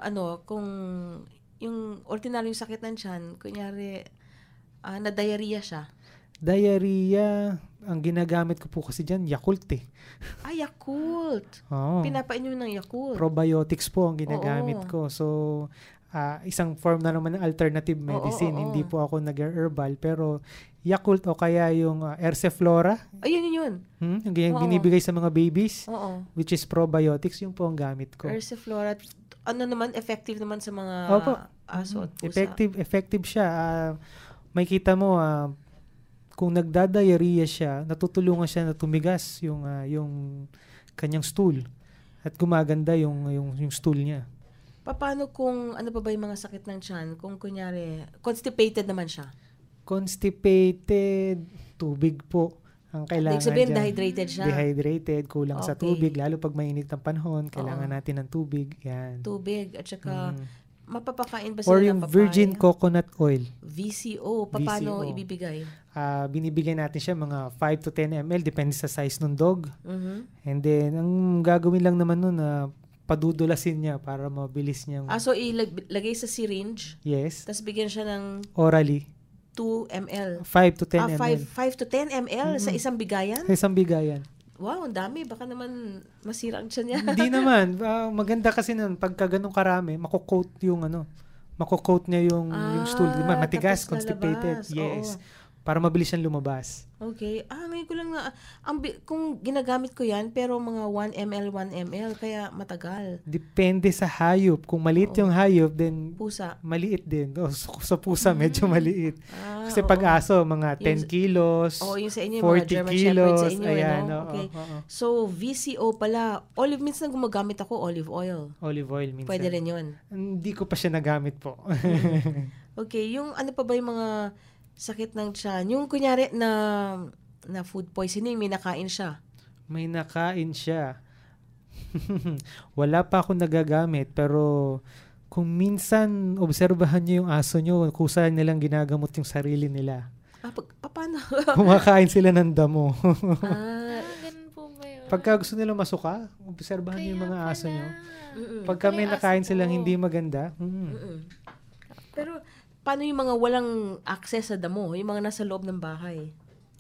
yung ordinaryong sakit ng tiyan, kunyari, na-diarrhea siya. Diarrhea, ang ginagamit ko po kasi dyan, Yakult eh. Yakult. Oo. Pinapainom ng Yakult. Probiotics po ang ginagamit ko. So, isang form na naman ng alternative medicine. Hindi po ako nag-herbal. Pero Yakult o kaya yung Erceflora. Yun. Yung binibigay sa mga babies, which is probiotics, yung po ang gamit ko. Erceflora, effective naman sa mga aso at pusa. Effective siya. May kita mo, kung nagda-diarrhea siya, natutulungan siya na tumigas yung kanyang stool. At gumaganda yung stool niya. Paano kung ano pa ba yung mga sakit ng tiyan? Kung kunyari, constipated naman siya? Constipated, tubig po ang kailangan sabihin, dyan. Dehydrated siya? Dehydrated, kulang sa tubig. Lalo pag mainit ang panahon, kailangan natin ng tubig. Yan. Tubig. At saka, mapapakain ba or sila yung ng papaya? virgin coconut oil. VCO. Paano ibibigay? Binibigay natin siya mga 5 to 10 ml. Depende sa size ng dog. And then, ang gagawin lang naman nun padudulasin niya para mabilis niyang... So ilagay sa syringe? Yes. Tapos bigyan siya ng... Orally. 2 ml? 5 to 10 ml. 5 to 10 ml sa isang bigayan? Sa isang bigayan. Wow, ang dami. Baka naman masira ang tiyan niya. Hindi naman. Maganda kasi nun, pagka ganun karami, makukoat niya yung stool. Matigas, constipated. Yes. Para mabilis siyang lumabas. Okay. Ngayon ko lang na, kung ginagamit ko yan, pero mga 1 ml, kaya matagal. Depende sa hayop. Kung maliit yung hayop, then pusa. Maliit din. Sa pusa, medyo maliit. Kasi pag aso, mga 10 kilos, yung sa inyo, 40 mga German kilos. Shepherd sa inyo. Ayan, okay. So, VCO pala. Minsan gumagamit ako, olive oil. Olive oil minsan. Pwede rin yun. Hindi ko pa siya nagamit po. Okay. Yung ano pa ba yung mga sakit ng tiyan? Yung kunyari na food poisoning, may nakain siya. May nakain siya. Wala pa akong nagagamit, pero kung minsan obserbahan niyo yung aso niyo, kusa nilang ginagamot yung sarili nila. Paano? Kumakain sila ng damo. Ganun po ba yun? Pagka gusto nila masuka, obserbahan niyo yung mga aso niyo. Pagka may nakain silang hindi maganda. Pero paano yung mga walang access sa damo? Yung mga nasa loob ng bahay?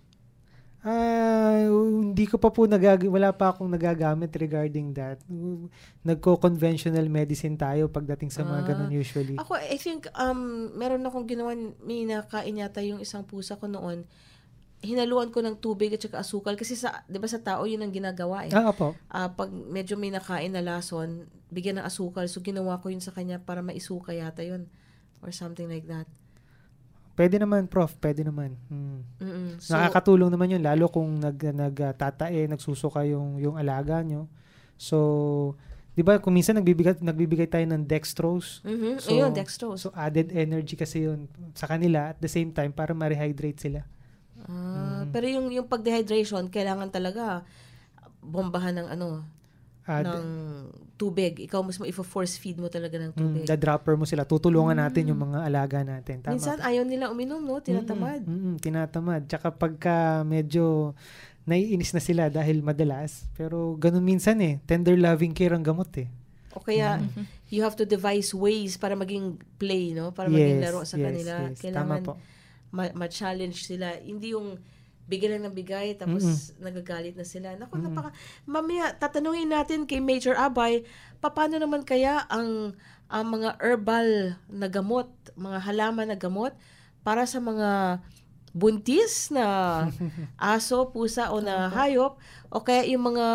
Hindi ko pa po wala pa akong nagagamit regarding that. Nagko-conventional medicine tayo pagdating sa mga ganun usually. Ako, I think, meron akong ginawa, may nakain yata yung isang pusa ko noon. Hinaluan ko ng tubig at saka asukal kasi di ba sa tao yun ang ginagawa eh. Opo. Pag medyo may nakain na lason, bigyan ng asukal. So, ginawa ko yun sa kanya para maisuka yata yun. Or something like that. Pwede naman, Prof. Pwede naman. So, nakakatulong naman yun. Lalo kung nagtatae, nagsusuka yung alaga nyo. So, di ba, kung minsan nagbibigay tayo ng dextrose. So, ayun, dextrose. So, added energy kasi yun sa kanila at the same time para ma-rehydrate sila. Pero yung pag-dehydration, kailangan talaga bombahan ng ng tubig. Ikaw mismo force feed mo talaga ng tubig. The-dropper mo sila. Tutulungan natin yung mga alaga natin. Tama. Minsan ayaw nila uminom, no? Tinatamad. Tinatamad. Tsaka pagka medyo naiinis na sila dahil madalas. Pero ganun minsan tender loving care ang gamot O kaya, you have to devise ways para maging play, no? Para maging laro sa kanila. Yes. Kailangan Tama po. ma-challenge sila. Hindi yung bigay lang ng bigay, tapos nagagalit na sila. Naku, mamaya, tatanungin natin kay Major Abay, paano naman kaya ang mga herbal na gamot, mga halaman na gamot, para sa mga buntis na aso, pusa, o na hayop, o kaya yung mga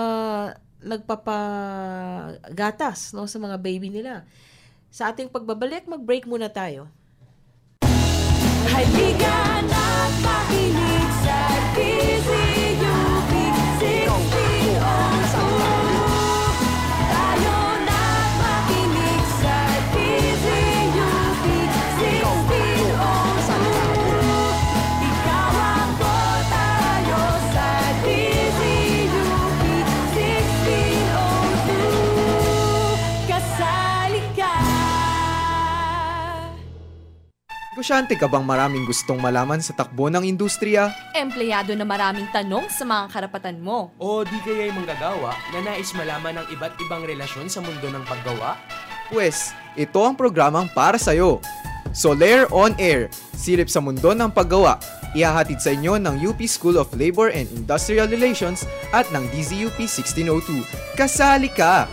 nagpapagatas, no, sa mga baby nila. Sa ating pagbabalik, mag-break muna tayo. Halika na't makinig sa DZUP 1602. Tayo na't makinig sa DZUP 1602. Negosyante ka bang maraming gustong malaman sa takbo ng industriya? Empleyado na maraming tanong sa mga karapatan mo. O di kaya'y manggagawa na nais malaman ang iba't ibang relasyon sa mundo ng paggawa? Pwes, ito ang programang para sa'yo. Soler On Air, silip sa mundo ng paggawa. Ihahatid sa inyo ng UP School of Labor and Industrial Relations at ng DZUP 1602. Kasali ka!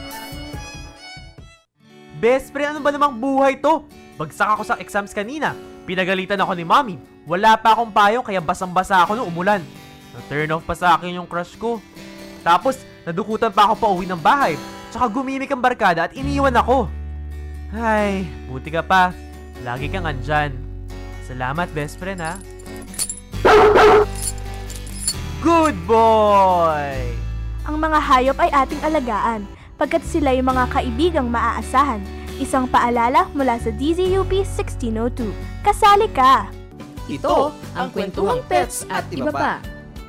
Best friend, ano ba namang buhay to? Bagsak ako sa exams kanina. Pinagalitan ako ni mommy. Wala pa akong payo kaya basang-basa ako nung umulan. Na-turn off pa sa akin yung crush ko. Tapos, nadukutan pa ako pa uwi ng bahay. Tsaka gumimik ang barkada at iniwan ako. Ay, buti ka pa. Lagi kang andyan. Salamat, best friend, ha? Good boy! Ang mga hayop ay ating alagaan, pagkat sila yung mga kaibigang maaasahan. Isang paalala mula sa DZUP 1602. Kasali ka! Ito ang Kwentuhang Pets at iba pa.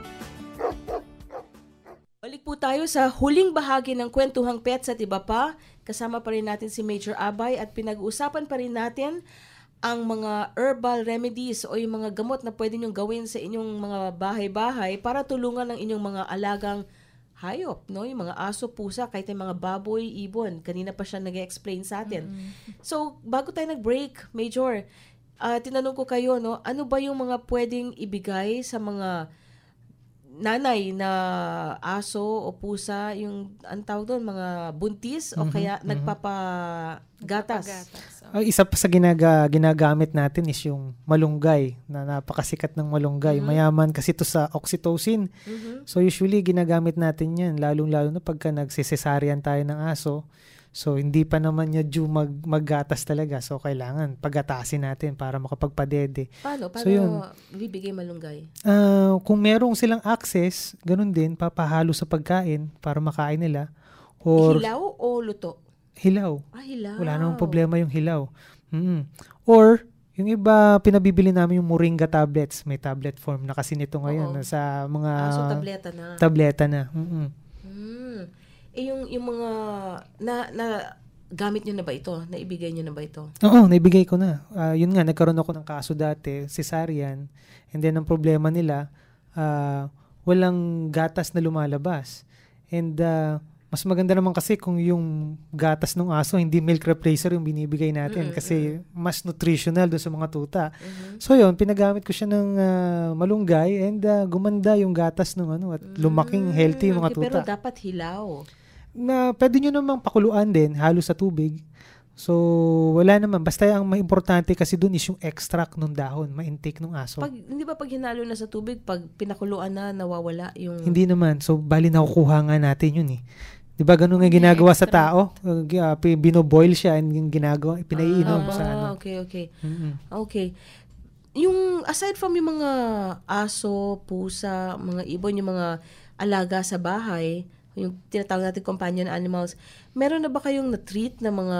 Balik po tayo sa huling bahagi ng Kwentuhang Pets at iba pa. Kasama pa rin natin si Major Abay at pinag-uusapan pa rin natin ang mga herbal remedies o yung mga gamot na pwede nyong gawin sa inyong mga bahay-bahay para tulungan ng inyong mga alagang hayop, no? Yung mga aso, pusa, kahit yung mga baboy, ibon. Kanina pa siya nag-explain sa atin. So, bago tayo nag-break, Major, tinanong ko kayo, no? Ano ba yung mga pwedeng ibigay sa mga nanay na aso o pusa, yung ang tawag doon, mga buntis o kaya nagpapagatas? Isa pa sa ginagamit natin is yung malunggay, na napakasikat ng malunggay. Mayaman kasi ito sa oxytocin. So usually ginagamit natin yan, lalong-lalo na pagka nagsisesaryan tayo ng aso. So hindi pa naman niya due maggatas talaga. So kailangan pagatasin natin para makapagpadede. Paano so, yun, bibigay malunggay? Kung merong silang access, ganun din, papahalo sa pagkain para makain nila. Or, hilaw o luto? Hilaw. Hilaw. Wala namang problema yung hilaw. Or, yung iba, pinabibili namin yung moringa tablets. May tablet form na kasi nito ngayon. Sa mga... so tableta na. Tableta na. Yung mga... na gamit nyo na ba ito? Naibigay nyo na ba ito? Oo, naibigay ko na. Yun nga, nagkaroon ako ng kaso dati, cesarean. And then, ang problema nila, walang gatas na lumalabas. And... mas maganda naman kasi kung yung gatas ng aso, hindi milk replacer yung binibigay natin kasi mas nutritional doon sa mga tuta. So yun, pinagamit ko siya ng malunggay and gumanda yung gatas ng at lumaking healthy yung mga tuta. Pero dapat hilaw. Na pwede nyo namang pakuluan din, halo sa tubig. So, wala naman. Basta ang may importante kasi doon is yung extract ng dahon, ma-intake ng aso. Hindi ba pag hinalo na sa tubig, pag pinakuluan na, nawawala yung... Hindi naman. So, bali nakukuha nga natin yun eh. Diba ganun nga ginagawa sa tao? Binoboil siya and yung ginagawa, pinaiinom sa ano. Okay. Okay. Yung aside from yung mga aso, pusa, mga ibon, yung mga alaga sa bahay, yung tinatawag natin companion animals, meron na ba kayong na-treat na mga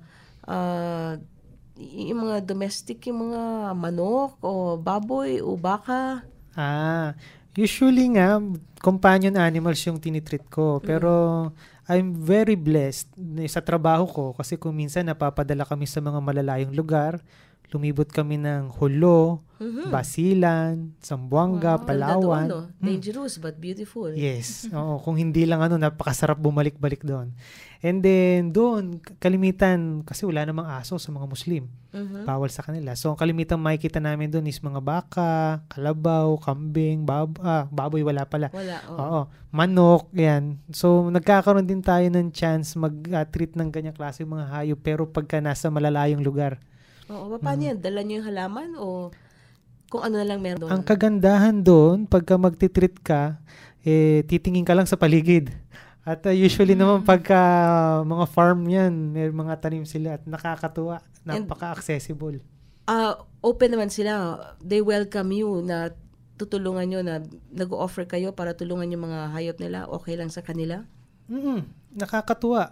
yung mga domestic, yung mga manok o baboy o baka? Usually nga, companion animals yung tinitreat ko. Pero I'm very blessed sa trabaho ko kasi kung minsan napapadala kami sa mga malalayong lugar, lumibot kami ng Hulo, Basilan, Zamboanga, Palawan. Doon, dangerous but beautiful. Yes. Oo, kung hindi lang napakasarap bumalik-balik doon. And then doon, kalimitan, kasi wala namang aso sa mga Muslim. Bawal sa kanila. So, ang kalimitang makikita namin doon is mga baka, kalabaw, kambing, baboy wala pala. Wala, Oo. Manok, yan. So, nagkakaroon din tayo ng chance mag-treat ng ganyang klase mga hayop pero pagka nasa malalayong lugar. Oo, paano yan? Dala nyo yung halaman o kung ano na lang meron doon? Ang kagandahan doon, pagka magtitreat ka, titingin ka lang sa paligid. At usually naman pagka mga farm yan, may mga tanim sila at nakakatuwa, napaka-accessible. Open naman sila. They welcome you na tutulungan nyo, na nag-offer kayo para tulungan yung mga hayop nila. Okay lang sa kanila? Nakakatuwa.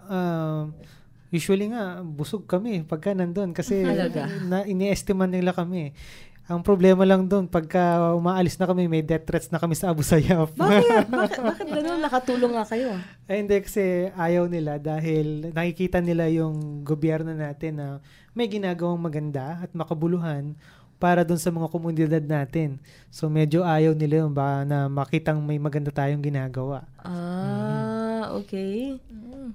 Usually nga, busog kami pagka nandun kasi ini-estimate nila kami. Ang problema lang doon, pagka umaalis na kami, may death threats na kami sa Abu Sayyaf. Bakit gano'n? Nakatulong nga kayo? Hindi, kasi ayaw nila dahil nakikita nila yung gobyerno natin na may ginagawang maganda at makabuluhan para doon sa mga komunidad natin. So medyo ayaw nila yun ba na makitang may maganda tayong ginagawa. Okay.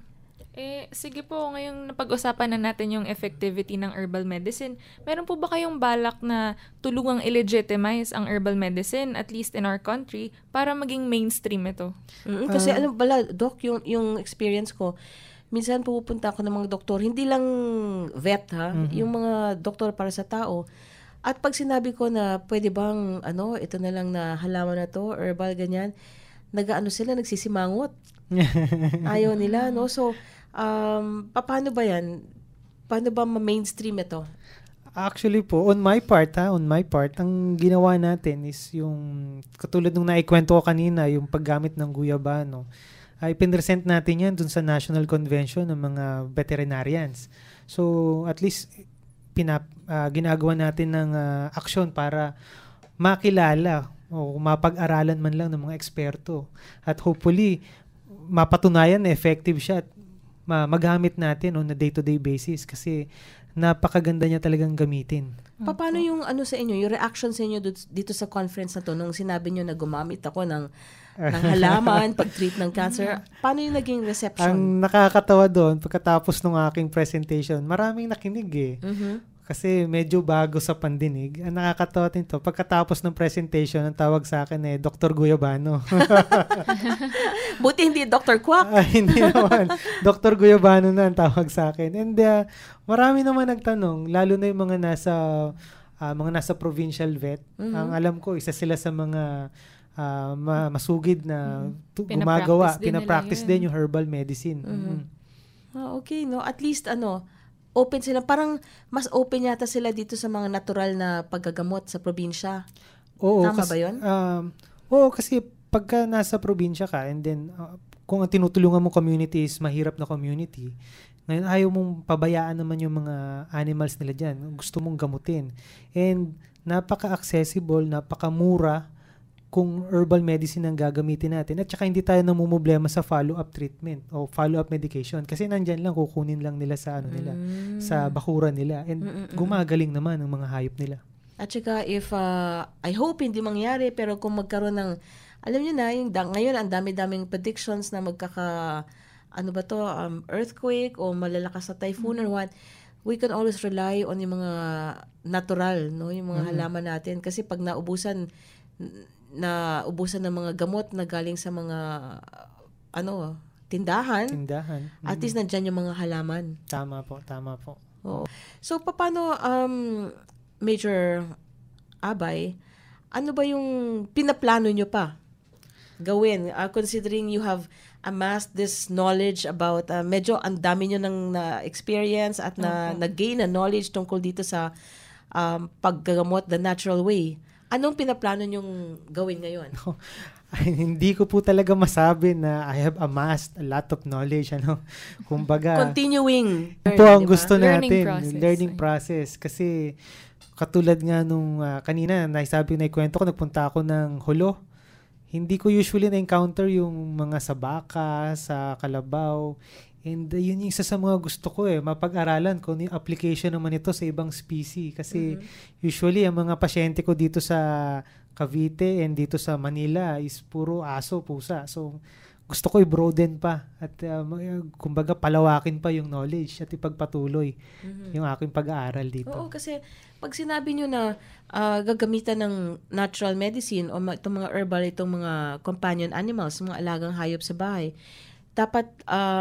Sige po, ngayong napag-usapan na natin yung effectivity ng herbal medicine, meron po ba kayong balak na tulungang i-legitimize ang herbal medicine, at least in our country, para maging mainstream ito? Kasi alam bala, Doc, yung experience ko, minsan pupunta ako ng mga doktor, hindi lang vet yung mga doktor para sa tao. At pag sinabi ko na pwede bang ito na lang na halaman na to, herbal ganyan, sila, nagsisimangot. Ayaw nila, no? So, paano ba yan? Paano ba ma-mainstream ito? Actually po, on my part, ang ginawa natin is yung, katulad nung naikwento ko kanina, yung paggamit ng guyabano, ay pinresent natin yan dun sa National Convention ng mga veterinarians. So, at least, ginagawa natin ng aksyon para makilala o mapag-aralan man lang ng mga eksperto. At hopefully, mapatunayan na effective siya at magamit natin on a day-to-day basis kasi napakaganda niya talagang gamitin. Paano yung sa inyo, yung reaction sa inyo dito sa conference na to nung sinabi nyo na gumamit ako ng halaman pag-treat ng cancer? Paano yung naging reception? Ang nakakatawa doon, pagkatapos ng aking presentation, maraming nakinig Kasi medyo bago sa pandinig. Ang nakakatawa din to, pagkatapos ng presentation, ang tawag sa akin Dr. Guyabano. Buti hindi Dr. Quack. Hindi naman. Dr. Guyabano na ang tawag sa akin. And marami naman nagtanong, lalo na yung mga nasa provincial vet. Ang alam ko, isa sila sa mga masugid na gumagawa. Pinapractice din yung herbal medicine. Okay, no? At least open sila. Parang mas open yata sila dito sa mga natural na paggagamot sa probinsya. Oo, Tama ba yun? Kasi pagka nasa probinsya ka and then kung ang tinutulungan mong community is mahirap na community, ngayon ayaw mong pabayaan naman yung mga animals nila dyan. Gusto mong gamutin. And napaka-accessible, napaka-mura kung herbal medicine ang gagamitin natin. At saka hindi tayo namumblema sa follow-up treatment o follow-up medication. Kasi nandyan lang, kukunin lang nila sa sa bakura nila. And gumagaling naman ang mga hayop nila. At saka I hope hindi mangyari, pero kung magkaroon ng, alam nyo na, ngayon ang dami-daming predictions na earthquake o malalakas na typhoon or what, we can always rely on yung mga natural, no? Yung mga halaman natin. Kasi pag naubusan ng mga gamot na galing sa mga tindahan. At least nandyan yung mga halaman. Tama po. Oo. So paano Major Abay, ano ba yung pinaplano nyo pa gawin considering you have amassed this knowledge about medyo ang dami nyo ng experience at na-gain na knowledge tungkol dito sa paggagamot the natural way. Anong pinaplano nyong gawin ngayon? Hindi ko po talaga masabi na I have amassed a lot of knowledge. Kumbaga, continuing. Po ang gusto natin. Learning process. Kasi katulad nga nung kanina, naikwento ko, nagpunta ako ng Holo. Hindi ko usually na-encounter yung mga sa baka, sa kalabaw. And yun yung isa sa mga gusto ko mapag-aralan kung yung application naman ito sa ibang species. Kasi usually ang mga pasyente ko dito sa Cavite and dito sa Manila is puro aso, pusa. So gusto ko i-broaden pa at kumbaga palawakin pa yung knowledge at ipagpatuloy yung aking pag-aaral dito. Oo, kasi pag sinabi nyo na gagamitan ng natural medicine o itong mga herbal, itong mga companion animals, mga alagang hayop sa bahay, dapat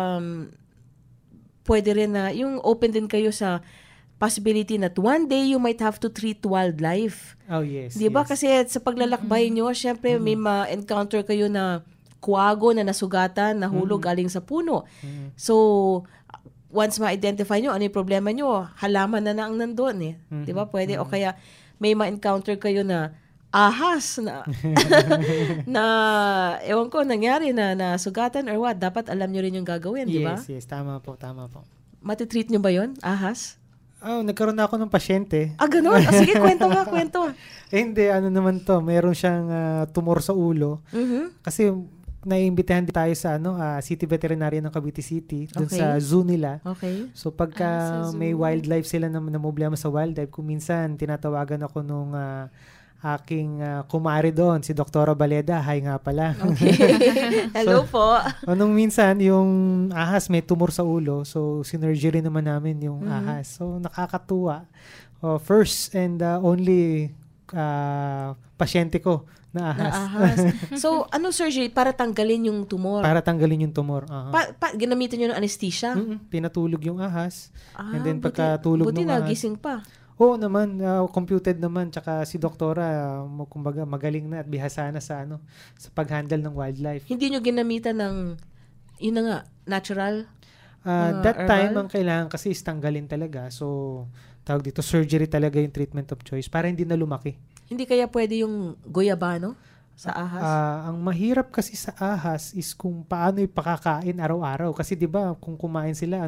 pwede rin na yung open din kayo sa possibility that one day you might have to treat wildlife. Oh, yes. Diba? Kasi sa paglalakbay nyo, syempre may ma-encounter kayo na kuwago na nasugatan, nahulog galing sa puno. So, once ma-identify nyo, ano yung problema nyo? Halaman na ang nandun Diba? Pwede. O kaya may ma-encounter kayo na ahas na na ewan ko nangyari na sugatan or what, dapat alam nyo rin yung gagawin, di ba? Yes, tama po. Matitreat nyo ba yon ahas? Nagkaroon na ako ng pasyente. Ganun? Sige, kwento nga. Hindi, naman to. Meron siyang tumor sa ulo. Kasi naiimbitahan din tayo sa City Veterinarian ng Cavite City, dun sa zoo nila. Okay. So pagka may wildlife sila na problema sa wildlife, kung minsan tinatawagan ako nung aking kumari doon, si Dr. Baleda. Hi nga pala. Okay. Hello po. Nung minsan, yung ahas may tumor sa ulo, so sinergery naman namin yung ahas. So nakakatuwa. First and only pasyente ko na ahas. So, surgery? Para tanggalin yung tumor? Para tanggalin yung tumor. Ginamitan nyo ng anesthesia? Pinatulog yung ahas. And then pagkatulog buti ng ahas. Buti nagising pa. Oo naman, computed naman. Tsaka si doktora, kumbaga magaling na at bihasa na sa pag-handle ng wildlife. Hindi nyo ginamitan ng, yun na nga, natural? That time, ang kailangan kasi is tanggalin talaga. So, tawag dito, surgery talaga yung treatment of choice para hindi na lumaki. Hindi kaya pwede yung goyabano sa ahas? Ang mahirap kasi sa ahas is kung paano ipakakain araw-araw. Kasi 'di ba, kung kumain sila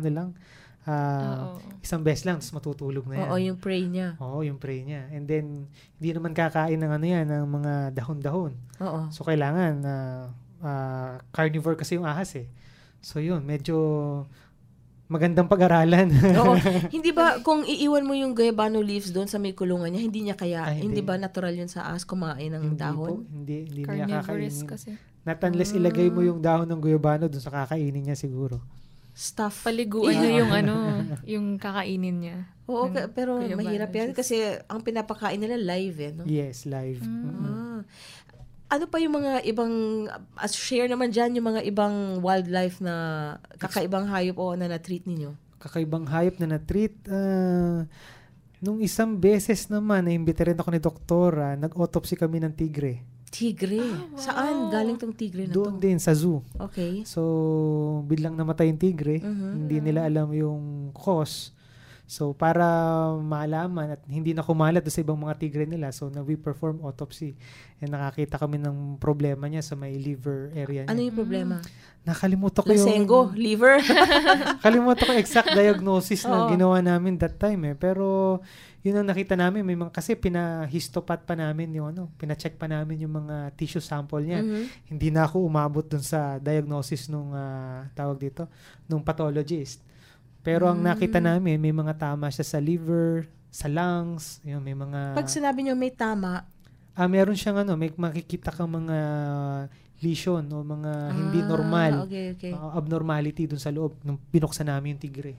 isang beses lang tapos matutulog na yan. Oo, yung prey niya. Oo, yung prey niya. And then hindi naman kakain ng ng mga dahon-dahon. Oo. So kailangan carnivore kasi yung ahas eh. So yun, medyo magandang pag-aralan. Oo. Hindi ba, kung iiwan mo yung guayabano leaves doon sa may kulungan niya, hindi niya kaya, hindi ba natural yun sa ahas kumain ng dahon? Hindi niya kakainin. Kasi. Not unless ilagay mo yung dahon ng guayabano doon sa kakainin niya siguro. Stuff. Paliguan niya yung kakainin niya. Oo, pero mahirap yan kasi ang pinapakain nila live no? Yes, live. Ano pa yung mga ibang, share naman dyan yung mga ibang wildlife na kakaibang hayop na na-treat ninyo? Kakaibang hayop na na-treat? Nung isang beses naman, naimbita rin ako ni doktora, nag-autopsy kami ng tigre. Tigre? Wow. Saan galing tong tigre na Doon din, sa zoo. Okay. So, biglang namatay yung tigre. Hindi nila alam yung cause. So, para malaman at hindi na kumalat sa ibang mga tigre nila, so we perform autopsy. And nakakita kami ng problema niya sa may liver area niya. Ano yung problema? Nakalimutan ko Lasengo, liver? Kalimutan ko exact diagnosis na ginawa namin that time Pero, yun ang nakita namin. Kasi pina-histopath pa namin yung pina-check pa namin yung mga tissue sample niya. Hindi na ako umabot dun sa diagnosis nung nung pathologist. Pero ang nakita namin, may mga tama siya sa liver, sa lungs, may mga... Pag sinabi niyo may tama... meron siyang may makikita kang mga lesion o mga hindi normal. Okay. Abnormality dun sa loob nung binuksan namin yung tigre.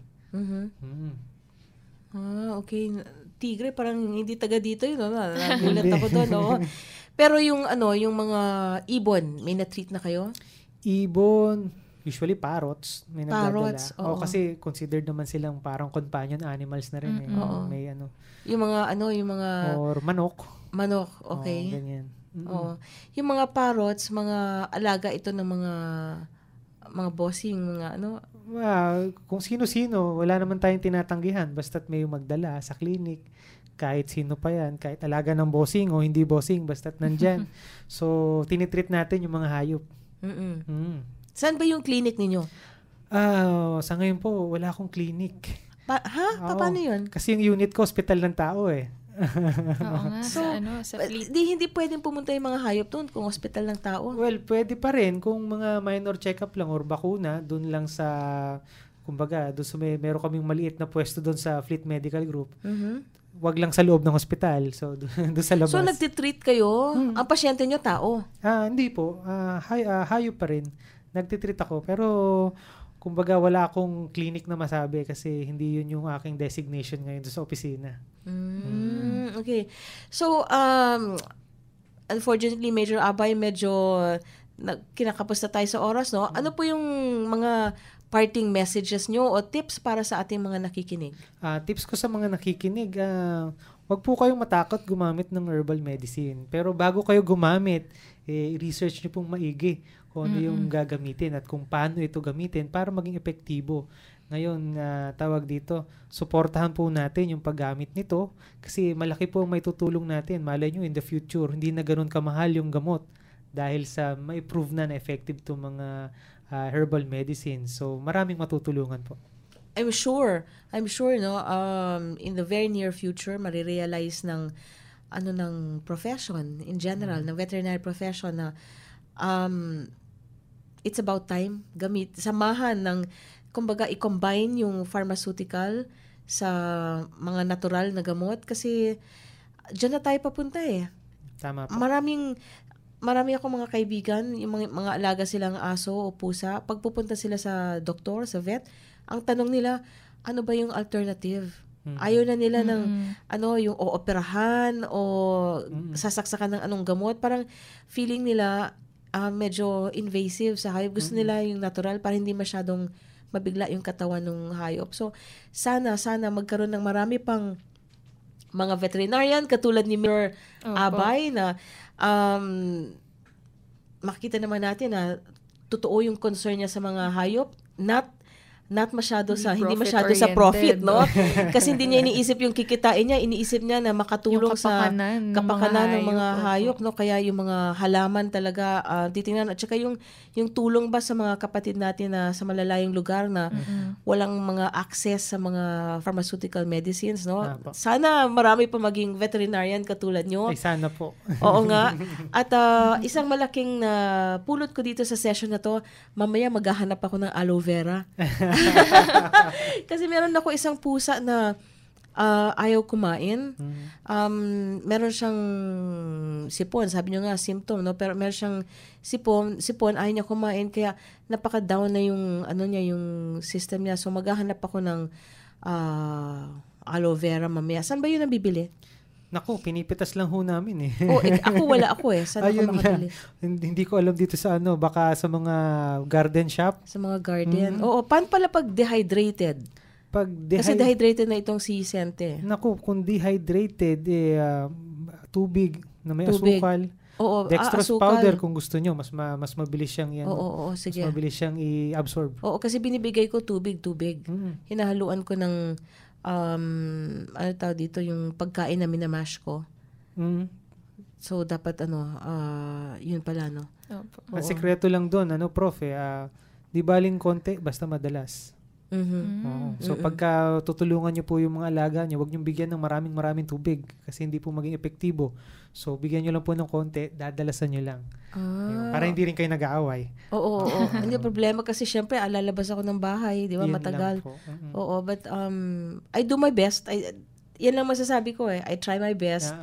Okay. Tigre, parang hindi taga dito yun. Nagulat ako doon. Pero yung mga ibon, may na-treat na kayo? Ibon... Usually parrots, may nagdadala. Oo. Kasi considered naman silang parang companion animals na rin May yung mga or manok. Manok, okay. Ganyan. Oo. Yung mga parrots, mga alaga ito ng mga bossing, mga kung sino-sino, wala naman tayong tinatanggihan basta't may magdala sa clinic. Kahit sino pa yan, kahit alaga ng bossing o hindi bossing, basta't nandyan. So, tinitreat natin yung mga hayop. Saan ba yung clinic ninyo? Sa ngayon po, wala akong clinic. Paano yun? Kasi yung unit ko, hospital ng tao Oo nga, sa fleet. Hindi pwedeng pumunta yung mga hayop doon kung hospital ng tao? Well, pwede pa rin kung mga minor check-up lang or bakuna, doon lang sa, kumbaga, doon sa meron kaming maliit na pwesto doon sa Fleet Medical Group. Wag lang sa loob ng hospital. So, doon sa labas. So, nagtitreat kayo? Ang pasyente nyo, tao? Hindi po. Hayop pa rin. Nagtitreat ako. Pero, kumbaga, wala akong clinic na masabi kasi hindi yun yung aking designation ngayon sa opisina. Okay. So, unfortunately, Major Abay, medyo kinakapos na tayo sa oras, no? Ano po yung mga parting messages nyo o tips para sa ating mga nakikinig? Tips ko sa mga nakikinig, wag po kayong matakot gumamit ng herbal medicine. Pero bago kayo gumamit, research nyo pong maigi kung ano yung gagamitin at kung paano ito gamitin para maging epektibo. Ngayon, tawag dito, suportahan po natin yung paggamit nito kasi malaki po ang may tutulong natin. Malay nyo, in the future, hindi na ganun kamahal yung gamot dahil sa ma-prove na effective itong mga herbal medicine. So, maraming matutulungan po. I'm sure no, in the very near future marirealize ng ng profession in general, ng veterinary profession na it's about time samahan ng kumbaga i-combine yung pharmaceutical sa mga natural na gamot kasi diyan na tayo papunta eh. Tama po. Marami akong mga kaibigan, yung mga alaga silang aso o pusa, pagpupunta sila sa doktor, sa vet, ang tanong nila, ano ba yung alternative? Ayaw na nila ng yung ooperahan o sasaksakan ng anong gamot. Parang feeling nila medyo invasive sa hayop. Gusto nila yung natural para hindi masyadong mabigla yung katawan ng hayop. So, sana magkaroon ng marami pang mga veterinarian katulad ni Mr. Abay na makikita naman natin na totoo yung concern niya sa mga hayop, not masyado hindi masyado sa profit, no? Kasi hindi niya iniisip yung kikitain niya, iniisip niya na makatulong sa kapakanan ng mga hayop, no? Kaya yung mga halaman talaga titingnan, at saka yung tulong ba sa mga kapatid natin na sa malalayong lugar na walang mga access sa mga pharmaceutical medicines, no? Sana marami pa maging veterinarian katulad nyo. Ay, sana po. Oo nga. At isang malaking pulot ko dito sa session na to, mamaya maghahanap ako ng aloe vera. Kasi meron ako isang pusa na ayaw kumain. Meron siyang sipon, sabi niyo nga symptom, no? Pero meron siyang sipon, ayaw niya kumain, kaya napaka-down na yung yung system niya. So maghahanap ako ng aloe vera mamaya. Saan ba yun nabibili? Naku, pinipitas lang ho namin eh. Wala ako eh. Saan ako makabili? Hindi ko alam dito sa baka sa mga garden shop. Sa mga garden. Oo, paano pala pag dehydrated? Kasi dehydrated na itong si Sente. Naku, kung dehydrated, tubig na may asukal. Oo, dextrose powder kung gusto nyo, mas mabilis siyang sige. Mas mabilis siyang i-absorb. Oo, kasi binibigay ko tubig. Hinahaluan ko ng dito, yung pagkain na minamash ko. So, dapat yun pala, no? Ang sekreto lang doon, prof, di baling konti, basta madalas. So, pagka tutulungan nyo po yung mga alaga nyo, huwag nyo bigyan ng maraming tubig kasi hindi po maging epektibo. So, bigyan nyo lang po ng konti, dadalasan nyo lang. Para hindi rin kayo nag-aaway. Oo. Hindi problema kasi syempre, lalabas ako ng bahay, di ba? Matagal. Oo, but I do my best. Yan lang masasabi ko eh. I try my best.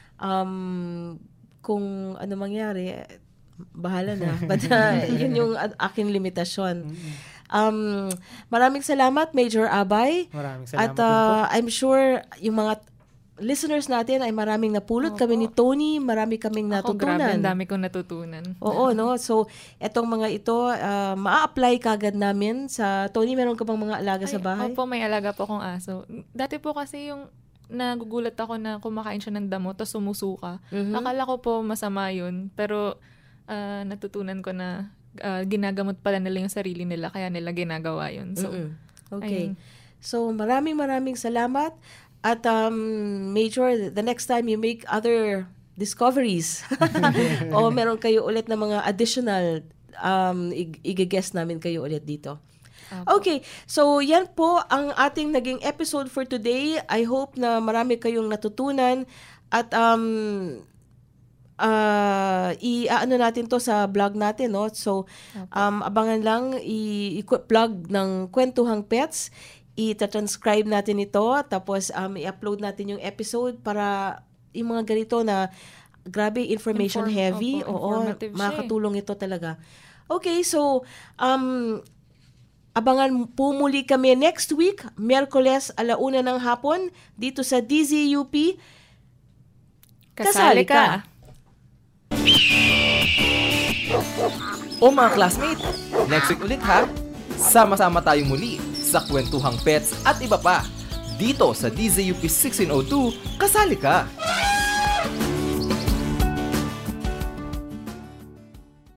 Kung ano mangyari, bahala na. But yun yung aking limitasyon. Maraming salamat, Major Abay. Maraming salamat. At I'm sure yung mga listeners natin ay maraming napulot. Kami ni Tony, marami kaming natutunan. Grabe, ang dami kong natutunan. Oo, no? So, etong mga ito, maa-apply kagad namin sa... Tony, meron ka bang mga alaga sa bahay? Opo, may alaga po akong aso. Dati po kasi yung nagugulat ako na kumakain siya ng damo tapos sumusuka. Akala ko po masama yun. Pero natutunan ko na ginagamot pala nila yung sarili nila kaya nila ginagawa yun. So, okay. Ayun. So, maraming salamat. At Major, the next time you make other discoveries o meron kayo ulit na mga additional i-guest namin kayo ulit dito. Okay, so yan po ang ating naging episode for today. I hope na marami kayong natutunan at i-ano natin to sa blog natin, no? So abangan lang i-plug ng Kwentuhang Pets. I-transcribe natin ito, tapos i-upload natin yung episode para yung mga ganito na grabe information heavy. Makakatulong ito talaga. Okay, so abangan po muli kami next week, Miyerkules 1:00 ng hapon dito sa DZUP. Kasali ka! O mga classmates, next week ulit ha! Sama-sama tayong muli sa Kwentuhang Pets at iba pa. Dito sa DZUP 1602, kasali ka!